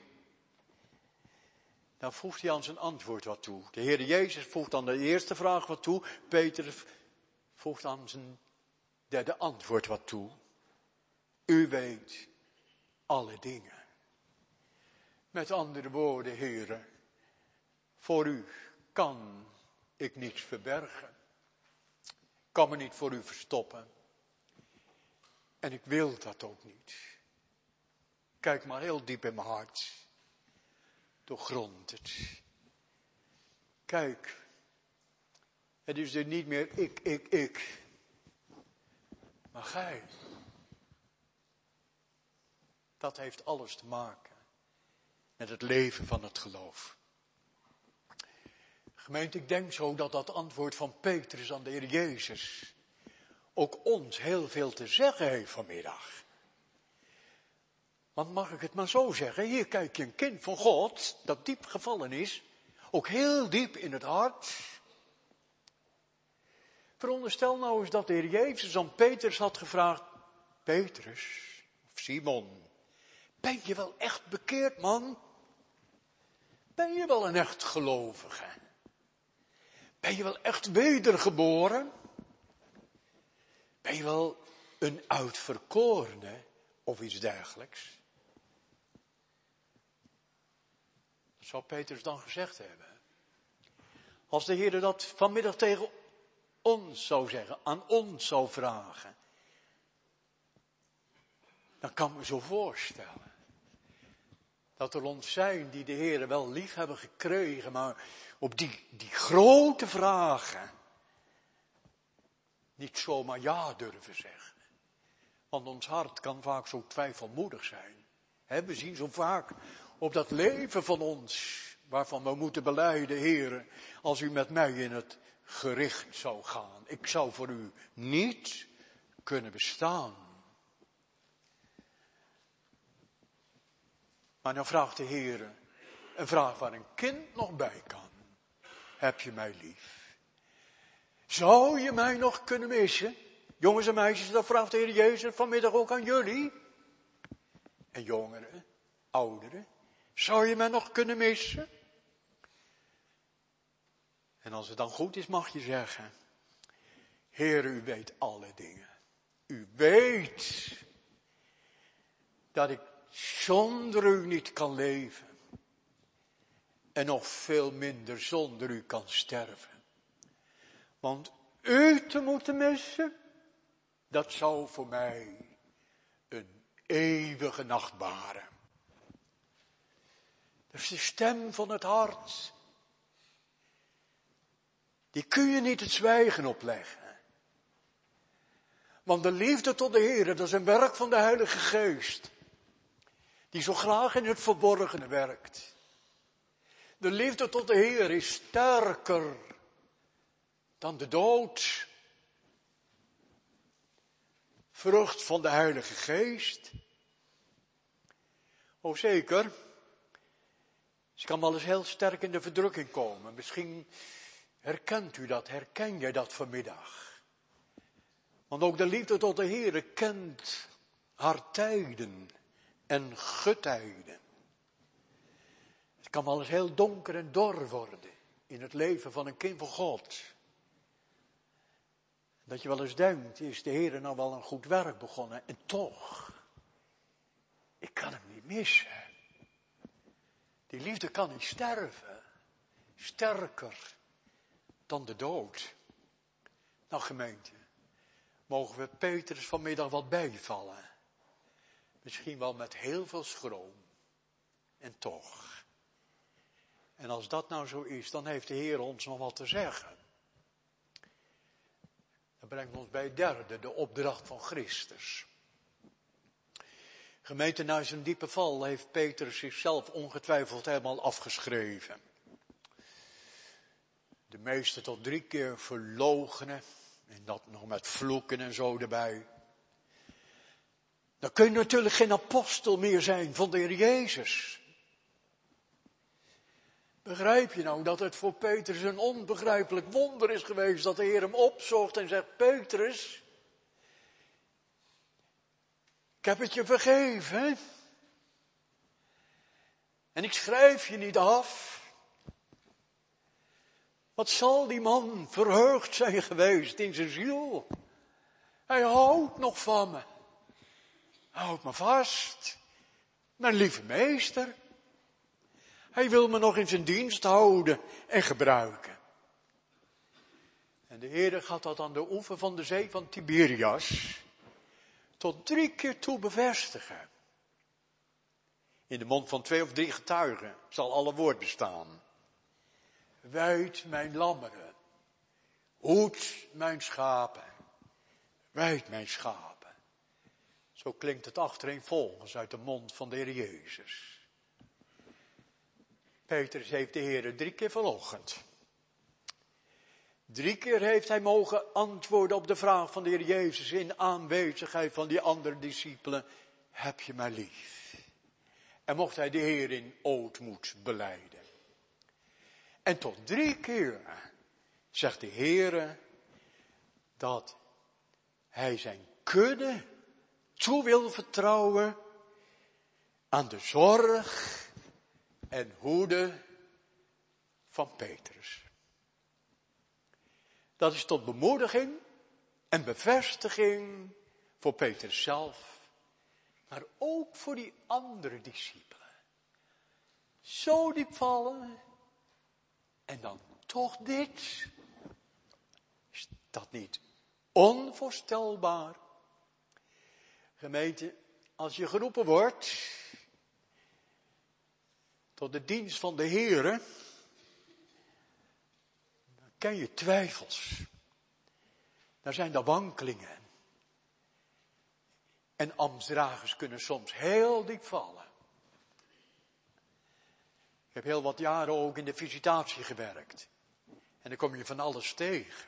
dan voegt hij aan zijn antwoord wat toe. De Heer Jezus voegt aan de eerste vraag wat toe. Petrus voegt aan zijn 3e antwoord wat toe. U weet alle dingen. Met andere woorden, Heere, voor u kan ik niets verbergen. Ik kan me niet voor u verstoppen. En ik wil dat ook niet. Kijk maar heel diep in mijn hart. Doorgrond het. Kijk. Het is er niet meer ik. Maar gij. Dat heeft alles te maken met het leven van het geloof. Gemeente, ik denk zo dat dat antwoord van Petrus aan de Heer Jezus ook ons heel veel te zeggen heeft vanmiddag. Want mag ik het maar zo zeggen, hier kijk je een kind van God, dat diep gevallen is, ook heel diep in het hart. Veronderstel nou eens dat de Heer Jezus aan Petrus had gevraagd, Petrus, of Simon, ben je wel echt bekeerd, man? Ben je wel een echt gelovige? Ben je wel echt wedergeboren? Ben je wel een uitverkorene of iets dergelijks? Dat zou Petrus dan gezegd hebben. Als de Heer dat vanmiddag tegen ons zou zeggen, aan ons zou vragen. Dan kan ik me zo voorstellen dat er ons zijn die de Heer wel lief hebben gekregen, maar op die grote vragen niet zomaar ja durven zeggen. Want ons hart kan vaak zo twijfelmoedig zijn. We zien zo vaak op dat leven van ons, waarvan we moeten belijden, Heer, als u met mij in het gericht zou gaan. Ik zou voor u niet kunnen bestaan. Maar dan vraagt de Heer een vraag waar een kind nog bij kan. Heb je mij lief? Zou je mij nog kunnen missen? Jongens en meisjes, dat vraagt de Heer Jezus vanmiddag ook aan jullie. En jongeren, ouderen, zou je mij nog kunnen missen? En als het dan goed is, mag je zeggen, Heer, u weet alle dingen. U weet dat ik zonder u niet kan leven. En nog veel minder zonder u kan sterven. Want u te moeten missen, dat zou voor mij een eeuwige nacht baren. Dat is de stem van het hart. Die kun je niet het zwijgen opleggen. Want de liefde tot de Heer, dat is een werk van de Heilige Geest. Die zo graag in het verborgene werkt. De liefde tot de Heer is sterker dan de dood. Vrucht van de Heilige Geest. Oh zeker. Ze kan wel eens heel sterk in de verdrukking komen. Misschien herkent u dat, herken jij dat vanmiddag. Want ook de liefde tot de Heer kent haar tijden en getijden. Het kan wel eens heel donker en dor worden in het leven van een kind van God. Dat je wel eens denkt, is de Heer nou wel een goed werk begonnen? En toch, ik kan hem niet missen. Die liefde kan niet sterven. Sterker dan de dood. Nou gemeente, mogen we Petrus vanmiddag wat bijvallen. Misschien wel met heel veel schroom. En toch. En als dat nou zo is, dan heeft de Heer ons nog wat te zeggen. Dat brengt ons bij het derde, de opdracht van Christus. Gemeente, na zijn diepe val heeft Petrus zichzelf ongetwijfeld helemaal afgeschreven. De meeste tot 3 keer verloochenen. En dat nog met vloeken en zo erbij. Dan kun je natuurlijk geen apostel meer zijn van de Heer Jezus. Begrijp je nou dat het voor Petrus een onbegrijpelijk wonder is geweest dat de Heer hem opzocht en zegt, Petrus, ik heb het je vergeven. En ik schrijf je niet af. Wat zal die man verheugd zijn geweest in zijn ziel. Hij houdt nog van me. Hij houdt me vast. Mijn lieve meester. Hij wil me nog in zijn dienst houden en gebruiken. En de Heer gaat dat aan de oever van de zee van Tiberias tot 3 keer toe bevestigen. In de mond van 2 of 3 getuigen zal alle woord bestaan. Wijd mijn lammeren, hoed mijn schapen, wijd mijn schapen. Zo klinkt het achtereenvolgens uit de mond van de Heer Jezus. Petrus heeft de Heer 3 keer verloochend. 3 keer heeft hij mogen antwoorden op de vraag van de Heer Jezus in aanwezigheid van die andere discipelen. Heb je mij lief? En mocht hij de Heer in ootmoed belijden. En tot 3 keer zegt de Heer dat hij zijn kudde toe wil vertrouwen aan de zorg en hoede van Petrus. Dat is tot bemoediging en bevestiging voor Petrus zelf, maar ook voor die andere discipelen. Zo diep vallen en dan toch dit. Is dat niet onvoorstelbaar? Gemeente, als je geroepen wordt tot de dienst van de Heere, dan ken je twijfels. Dan zijn er wankelingen. En ambtsdragers kunnen soms heel diep vallen. Ik heb heel wat jaren ook in de visitatie gewerkt. En dan kom je van alles tegen.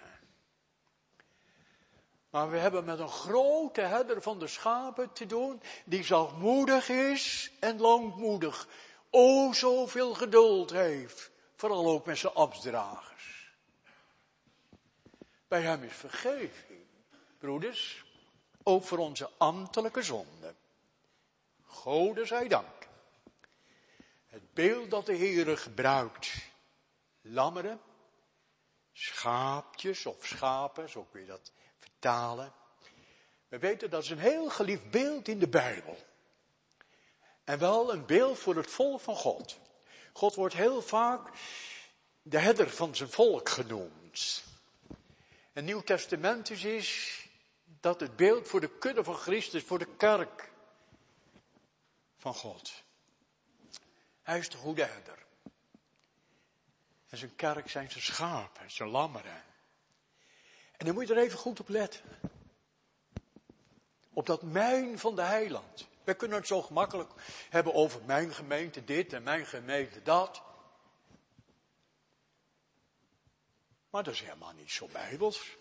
Maar we hebben met een grote herder van de schapen te doen, die zachtmoedig is en langmoedig. O, zoveel geduld heeft. Vooral ook met zijn ambtsdragers. Bij hem is vergeving, broeders, ook voor onze ambtelijke zonden. Gode zij dank. Het beeld dat de Heere gebruikt, lammeren, schaapjes of schapen, zo kun je dat vertalen. We weten dat is een heel geliefd beeld in de Bijbel. En wel een beeld voor het volk van God. God wordt heel vaak de herder van zijn volk genoemd. En Nieuw-testamentisch is dat het beeld voor de kudde van Christus, voor de kerk van God. Hij is de goede herder. En zijn kerk zijn zijn schapen, zijn lammeren. En dan moet je er even goed op letten. Op dat mijn van de heiland. Wij kunnen het zo gemakkelijk hebben over mijn gemeente dit en mijn gemeente dat. Maar dat is helemaal niet zo bijbels.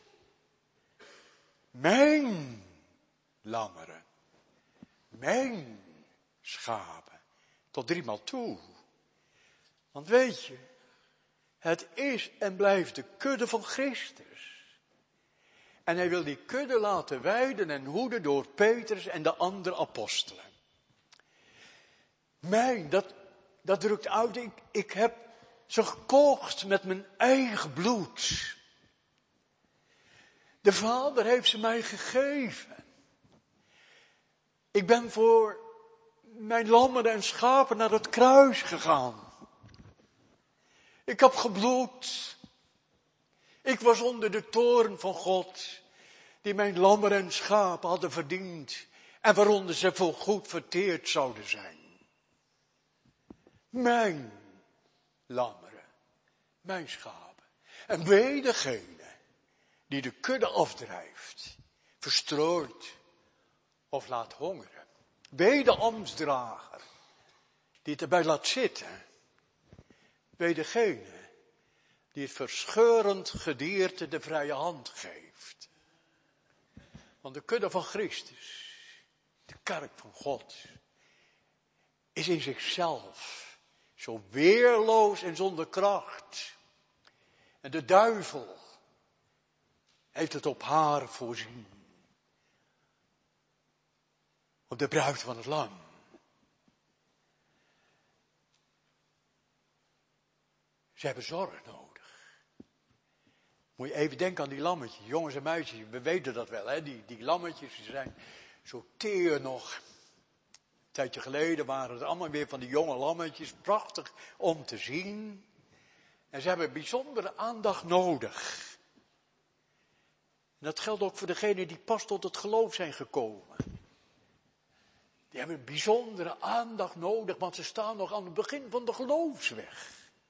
Mijn lammeren. Mijn schapen. Tot 3 maal toe. Want weet je, het is en blijft de kudde van Christus. En hij wil die kudde laten weiden en hoeden door Petrus en de andere apostelen. Mijn, dat drukt uit, ik heb ze gekocht met mijn eigen bloed. De Vader heeft ze mij gegeven. Ik ben voor mijn lammeren en schapen naar het kruis gegaan. Ik heb gebloed. Ik was onder de toorn van God, die mijn lammeren en schapen hadden verdiend en waaronder ze voorgoed verteerd zouden zijn. Mijn lammeren, mijn schapen. En wee degene die de kudde afdrijft, verstrooit of laat hongeren. Wee de ambtsdrager die het erbij laat zitten. Wee degene die het verscheurend gedierte de vrije hand geeft. Want de kudde van Christus, de kerk van God, is in zichzelf zo weerloos en zonder kracht. En de duivel heeft het op haar voorzien. Op de bruid van het lam. Ze hebben zorg nodig. Moet je even denken aan die lammetjes, jongens en meisjes, we weten dat wel, hè? Die lammetjes, die zijn zo teer nog. Een tijdje geleden waren het allemaal weer van die jonge lammetjes, prachtig om te zien. En ze hebben bijzondere aandacht nodig. En dat geldt ook voor degenen die pas tot het geloof zijn gekomen. Die hebben bijzondere aandacht nodig, want ze staan nog aan het begin van de geloofsweg.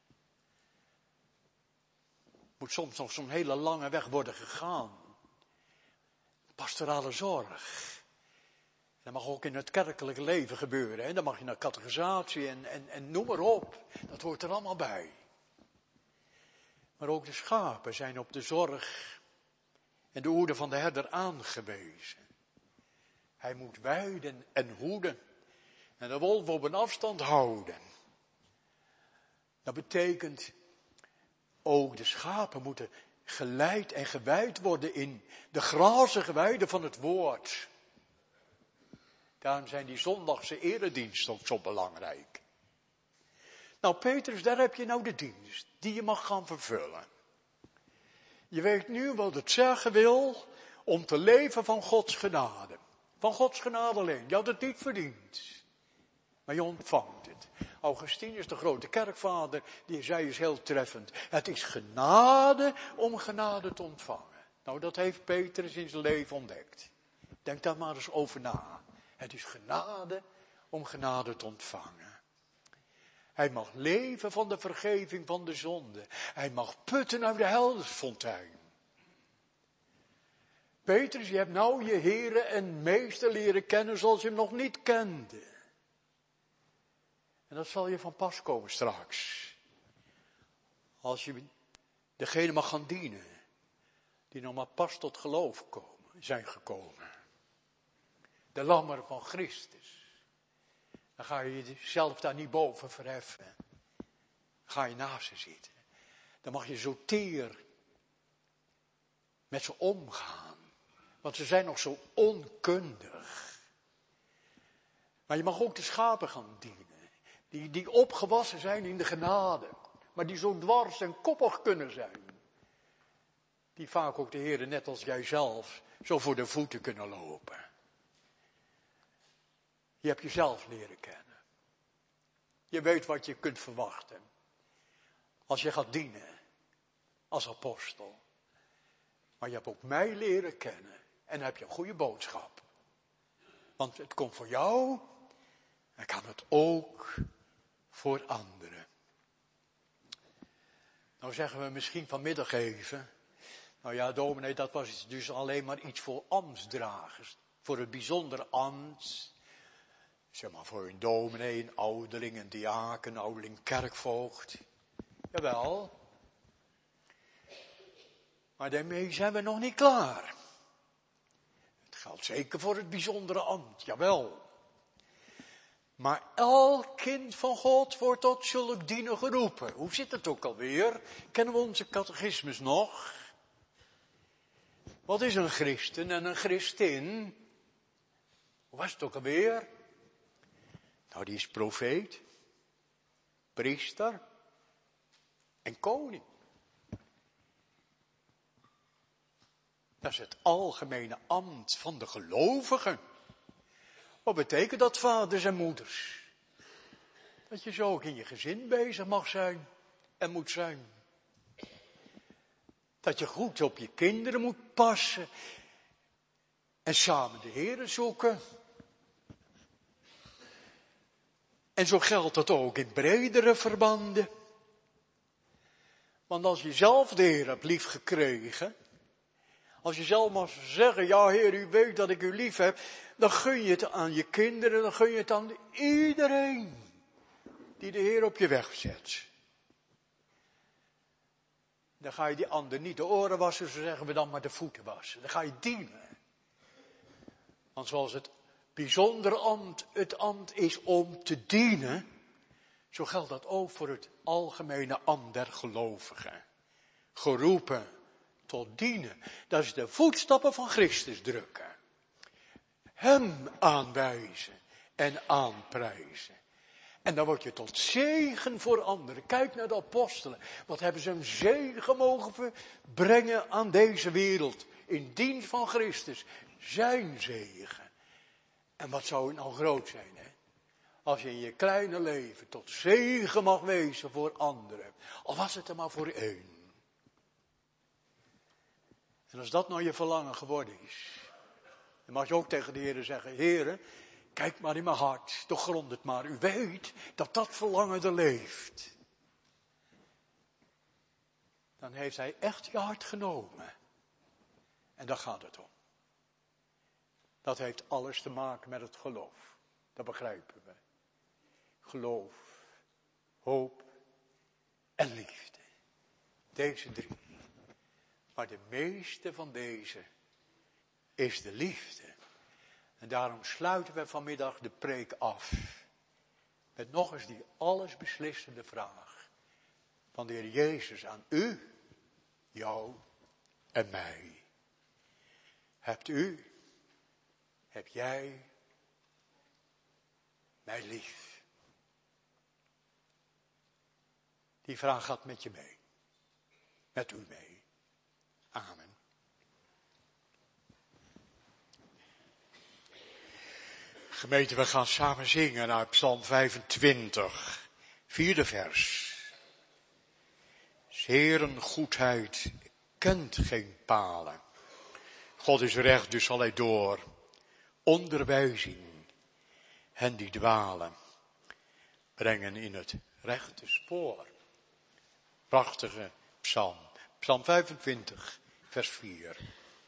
Moet soms nog zo'n hele lange weg worden gegaan. Pastorale zorg. Dat mag ook in het kerkelijke leven gebeuren. Hè? Dan mag je naar catechisatie en noem maar op. Dat hoort er allemaal bij. Maar ook de schapen zijn op de zorg en de hoede van de herder aangewezen. Hij moet weiden en hoeden. En de wolf op een afstand houden. Dat betekent, ook de schapen moeten geleid en gewijd worden in de grazige weide van het woord. Daarom zijn die zondagse erediensten ook zo belangrijk. Nou Petrus, daar heb je nou de dienst die je mag gaan vervullen. Je weet nu wat het zeggen wil om te leven van Gods genade. Van Gods genade alleen. Je had het niet verdiend. Maar je ontvangt het. Augustinus, de grote kerkvader, die zei eens heel treffend. Het is genade om genade te ontvangen. Nou, dat heeft Petrus in zijn leven ontdekt. Denk daar maar eens over na. Het is genade om genade te ontvangen. Hij mag leven van de vergeving van de zonde. Hij mag putten uit de heilsfontein. Petrus, je hebt nou je Heere en Meester leren kennen zoals je hem nog niet kende. En dat zal je van pas komen straks. Als je degene mag gaan dienen, die nog maar pas tot geloof zijn gekomen. De lammeren van Christus. Dan ga je jezelf daar niet boven verheffen. Dan ga je naast ze zitten. Dan mag je zo teer met ze omgaan. Want ze zijn nog zo onkundig. Maar je mag ook de schapen gaan dienen. Die opgewassen zijn in de genade. Maar die zo dwars en koppig kunnen zijn. Die vaak ook de Heer, net als jij zelf, zo voor de voeten kunnen lopen. Je hebt jezelf leren kennen. Je weet wat je kunt verwachten. Als je gaat dienen. Als apostel. Maar je hebt ook mij leren kennen. En dan heb je een goede boodschap. Want het komt voor jou. En kan het ook voor anderen. Nou zeggen we misschien vanmiddag even. Nou ja, dominee, dat was dus alleen maar iets voor ambtsdragers. Voor het bijzondere ambt. Zeg maar voor een dominee, een ouderling, een diaken, een ouderling kerkvoogd. Jawel. Maar daarmee zijn we nog niet klaar. Het geldt zeker voor het bijzondere ambt, jawel. Maar elk kind van God wordt tot zulk dienen geroepen. Hoe zit het ook alweer? Kennen we onze catechismus nog? Wat is een christen en een christin? Hoe was het ook alweer? Nou, die is profeet, priester en koning. Dat is het algemene ambt van de gelovigen. Wat betekent dat, vaders en moeders? Dat je zo ook in je gezin bezig mag zijn en moet zijn. Dat je goed op je kinderen moet passen en samen de Heere zoeken. En zo geldt dat ook in bredere verbanden. Want als je zelf de Heer hebt lief gekregen, als je zelf mag zeggen, ja Heer, u weet dat ik u lief heb, dan gun je het aan je kinderen, dan gun je het aan iedereen die de Heer op je weg zet. Dan ga je die ander niet de oren wassen, zo zeggen we dan, maar de voeten wassen. Dan ga je dienen. Want zoals het bijzondere ambt het ambt is om te dienen, zo geldt dat ook voor het algemene ambt der gelovigen. Geroepen tot dienen. Dat is de voetstappen van Christus drukken. Hem aanwijzen en aanprijzen. En dan word je tot zegen voor anderen. Kijk naar de apostelen. Wat hebben ze een zegen mogen brengen aan deze wereld. In dienst van Christus. Zijn zegen. En wat zou het nou groot zijn, hè? Als je in je kleine leven tot zegen mag wezen voor anderen. Al was het er maar voor één. En als dat nou je verlangen geworden is. Dan mag je ook tegen de Heer zeggen, Heere, kijk maar in mijn hart, doorgrond het maar. U weet dat dat verlangen er leeft. Dan heeft hij echt je hart genomen. En daar gaat het om. Dat heeft alles te maken met het geloof. Dat begrijpen we. Geloof, hoop en liefde. Deze drie. Maar de meeste van deze is de liefde. En daarom sluiten we vanmiddag de preek af. Met nog eens die alles beslissende vraag. Van de Heer Jezus aan u, jou en mij. Hebt u, heb jij mij lief? Die vraag gaat met je mee. Met u mee. Amen. Gemeente, we gaan samen zingen uit Psalm 25, 4e vers. Heeren goedheid kent geen palen. God is recht, dus zal hij door onderwijzing hen die dwalen brengen in het rechte spoor. Prachtige psalm. Psalm 25, vers 4.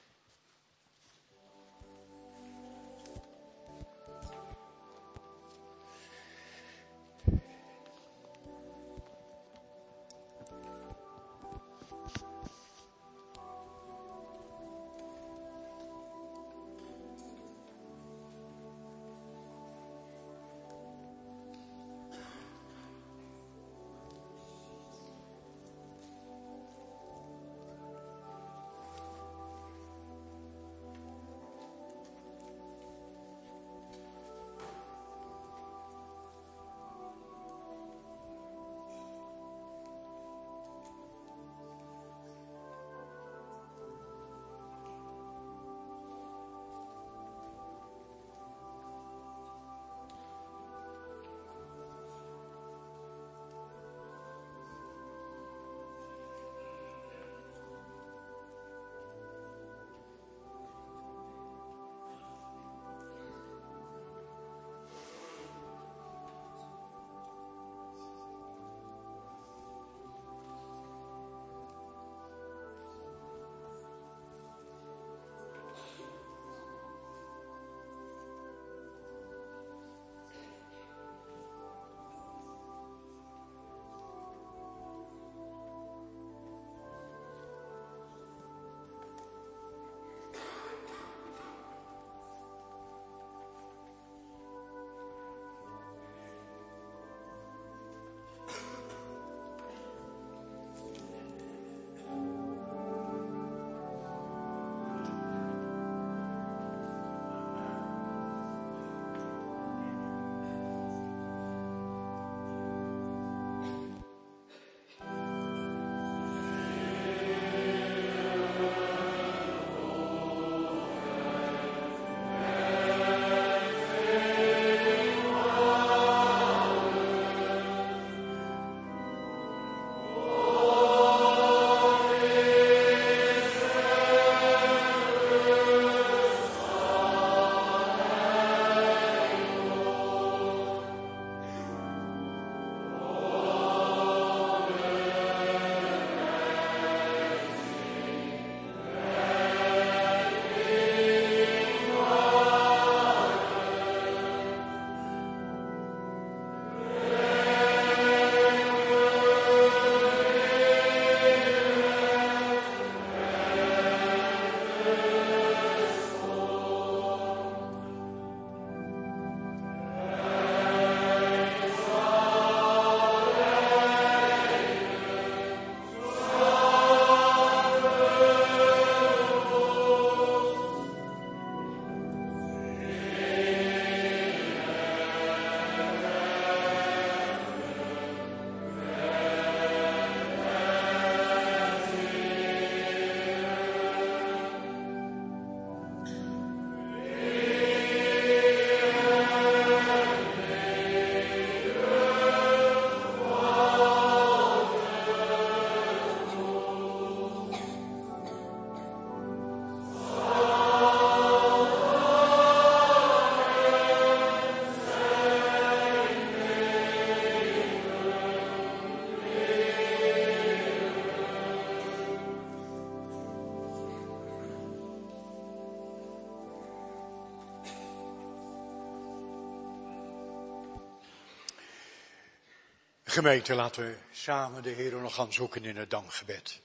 Gemeente, laten we samen de Heer nog gaan zoeken in het dankgebed.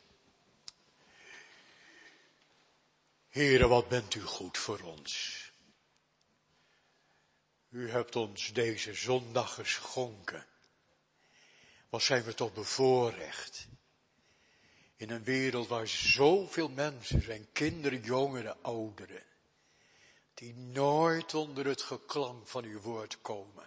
Heere, wat bent u goed voor ons. U hebt ons deze zondag geschonken. Wat zijn we toch bevoorrecht. In een wereld waar zoveel mensen zijn, kinderen, jongeren, ouderen, die nooit onder het geklank van uw woord komen.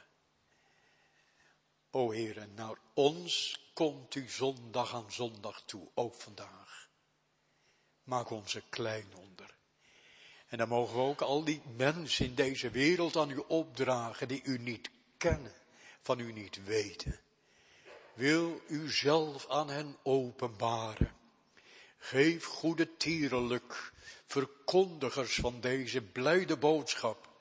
O Heere, naar ons komt u zondag aan zondag toe, ook vandaag. Maak ons er klein onder. En dan mogen we ook al die mensen in deze wereld aan u opdragen die u niet kennen, van u niet weten. Wil u zelf aan hen openbaren. Geef goede tierlijk verkondigers van deze blijde boodschap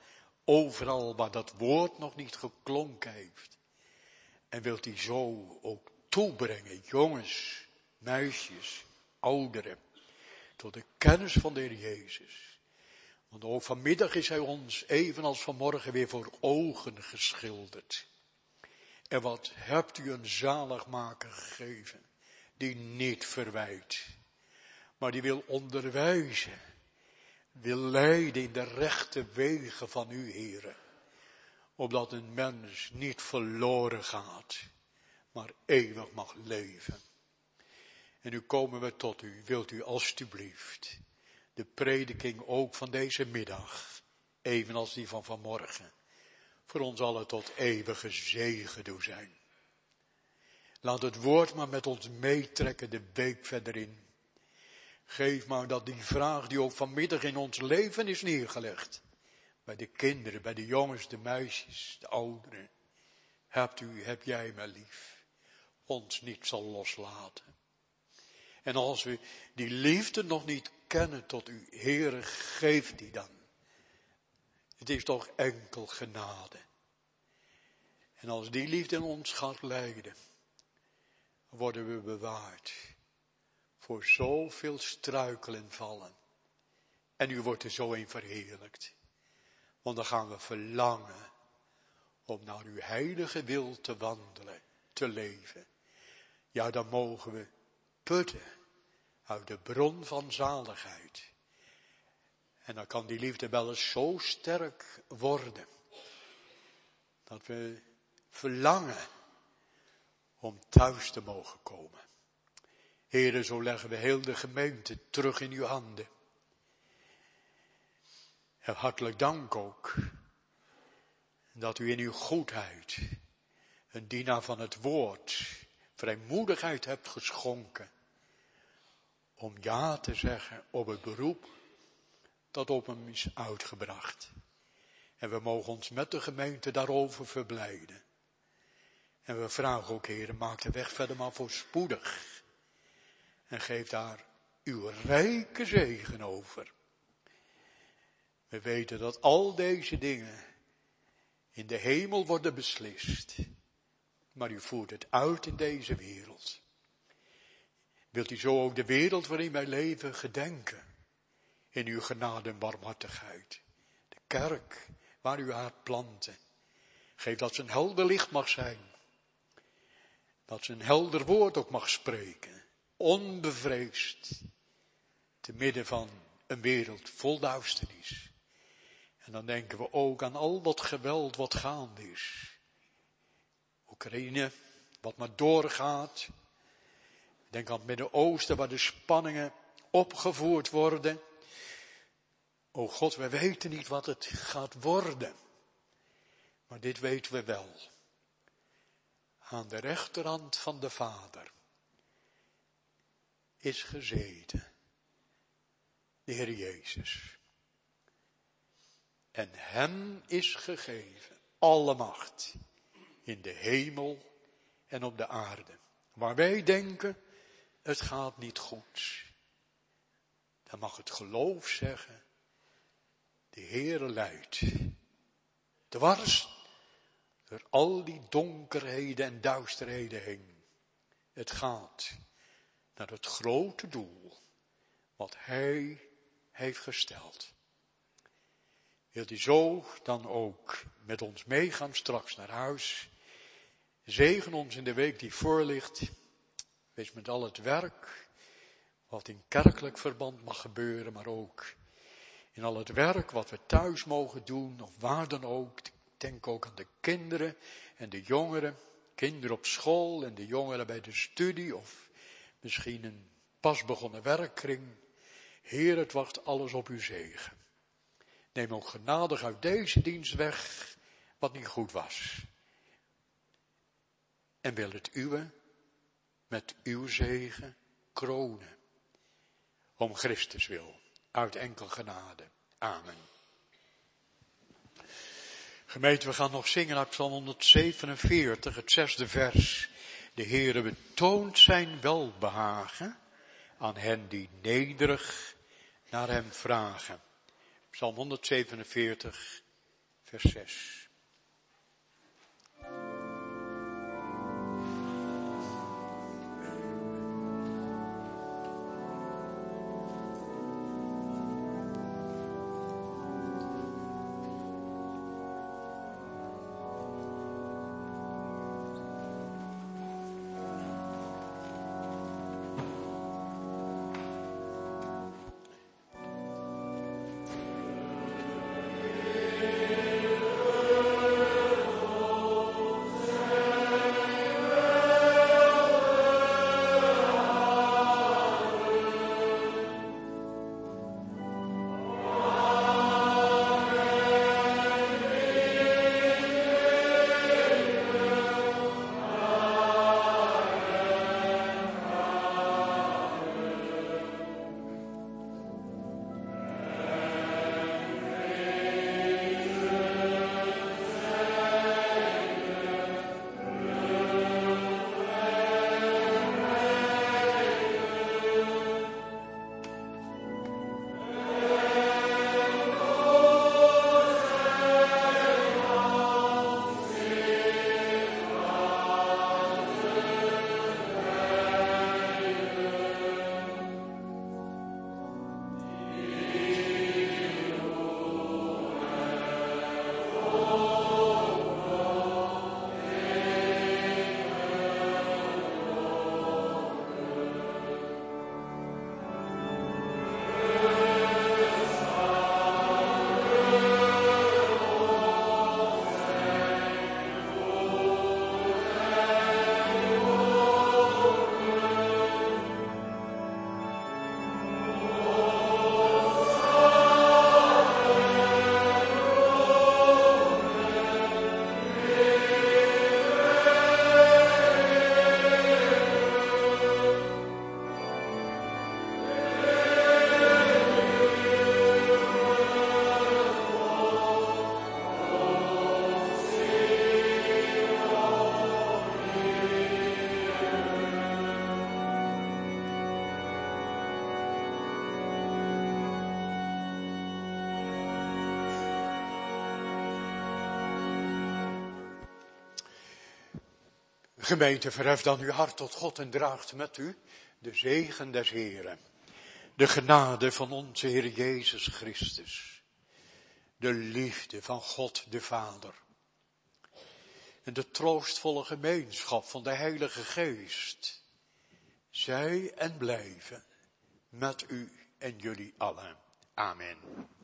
Overal waar dat woord nog niet geklonken heeft. En wilt u zo ook toebrengen, jongens, meisjes, ouderen, tot de kennis van de Heer Jezus. Want ook vanmiddag is hij ons, evenals vanmorgen, weer voor ogen geschilderd. En wat hebt u een zaligmaker gegeven, die niet verwijt, maar die wil onderwijzen, wil leiden in de rechte wegen van u, Heere. Opdat een mens niet verloren gaat, maar eeuwig mag leven. En nu komen we tot u, wilt u alstublieft de prediking ook van deze middag, evenals die van vanmorgen, voor ons allen tot eeuwige zegen doen zijn. Laat het woord maar met ons meetrekken de week verder in. Geef maar dat die vraag die ook vanmiddag in ons leven is neergelegd, bij de kinderen, bij de jongens, de meisjes, de ouderen. Heb jij mij lief, ons niet zal loslaten. En als we die liefde nog niet kennen tot u, Heere, geef die dan. Het is toch enkel genade. En als die liefde in ons gaat leiden, worden we bewaard voor zoveel struikelen en vallen. En u wordt er zo in verheerlijkt. Want dan gaan we verlangen om naar uw heilige wil te wandelen, te leven. Ja, dan mogen we putten uit de bron van zaligheid. En dan kan die liefde wel eens zo sterk worden, dat we verlangen om thuis te mogen komen. Heere, zo leggen we heel de gemeente terug in uw handen. En hartelijk dank ook dat u in uw goedheid een dienaar van het woord vrijmoedigheid hebt geschonken om ja te zeggen op het beroep dat op hem is uitgebracht. En we mogen ons met de gemeente daarover verblijden. En we vragen ook, Heere, maak de weg verder maar voorspoedig. En geef daar uw rijke zegen over. We weten dat al deze dingen in de hemel worden beslist. Maar u voert het uit in deze wereld. Wilt u zo ook de wereld waarin wij leven gedenken? In uw genade en barmhartigheid. De kerk waar u haar planten. Geef dat ze een helder licht mag zijn. Dat ze een helder woord ook mag spreken. Onbevreesd. Te midden van een wereld vol duisternis. En dan denken we ook aan al dat geweld wat gaande is. Oekraïne, wat maar doorgaat. Denk aan het Midden-Oosten waar de spanningen opgevoerd worden. O God, we weten niet wat het gaat worden. Maar dit weten we wel. Aan de rechterhand van de Vader is gezeten de Heer Jezus. En hem is gegeven alle macht in de hemel en op de aarde. Waar wij denken, het gaat niet goed. Dan mag het geloof zeggen, de Heere leidt. Dwars door al die donkerheden en duisterheden heen. Het gaat naar het grote doel wat hij heeft gesteld. Wilt u zo dan ook met ons meegaan straks naar huis? Zegen ons in de week die voor ligt. Wees met al het werk wat in kerkelijk verband mag gebeuren, maar ook in al het werk wat we thuis mogen doen of waar dan ook. Denk ook aan de kinderen en de jongeren. Kinderen op school en de jongeren bij de studie of misschien een pas begonnen werkkring. Heer, het wacht alles op uw zegen. Neem ook genadig uit deze dienst weg wat niet goed was. En wil het uwe met uw zegen kronen. Om Christus wil, uit enkel genade. Amen. Gemeente, we gaan nog zingen uit Psalm 147, het 6e vers. De Heere betoont zijn welbehagen aan hen die nederig naar hem vragen. Psalm 147, vers vers 6. Gemeente, verhef dan uw hart tot God en draagt met u de zegen des Heeren. De genade van onze Heer Jezus Christus. De liefde van God de Vader. En de troostvolle gemeenschap van de Heilige Geest. Zij en blijven met u en jullie allen. Amen.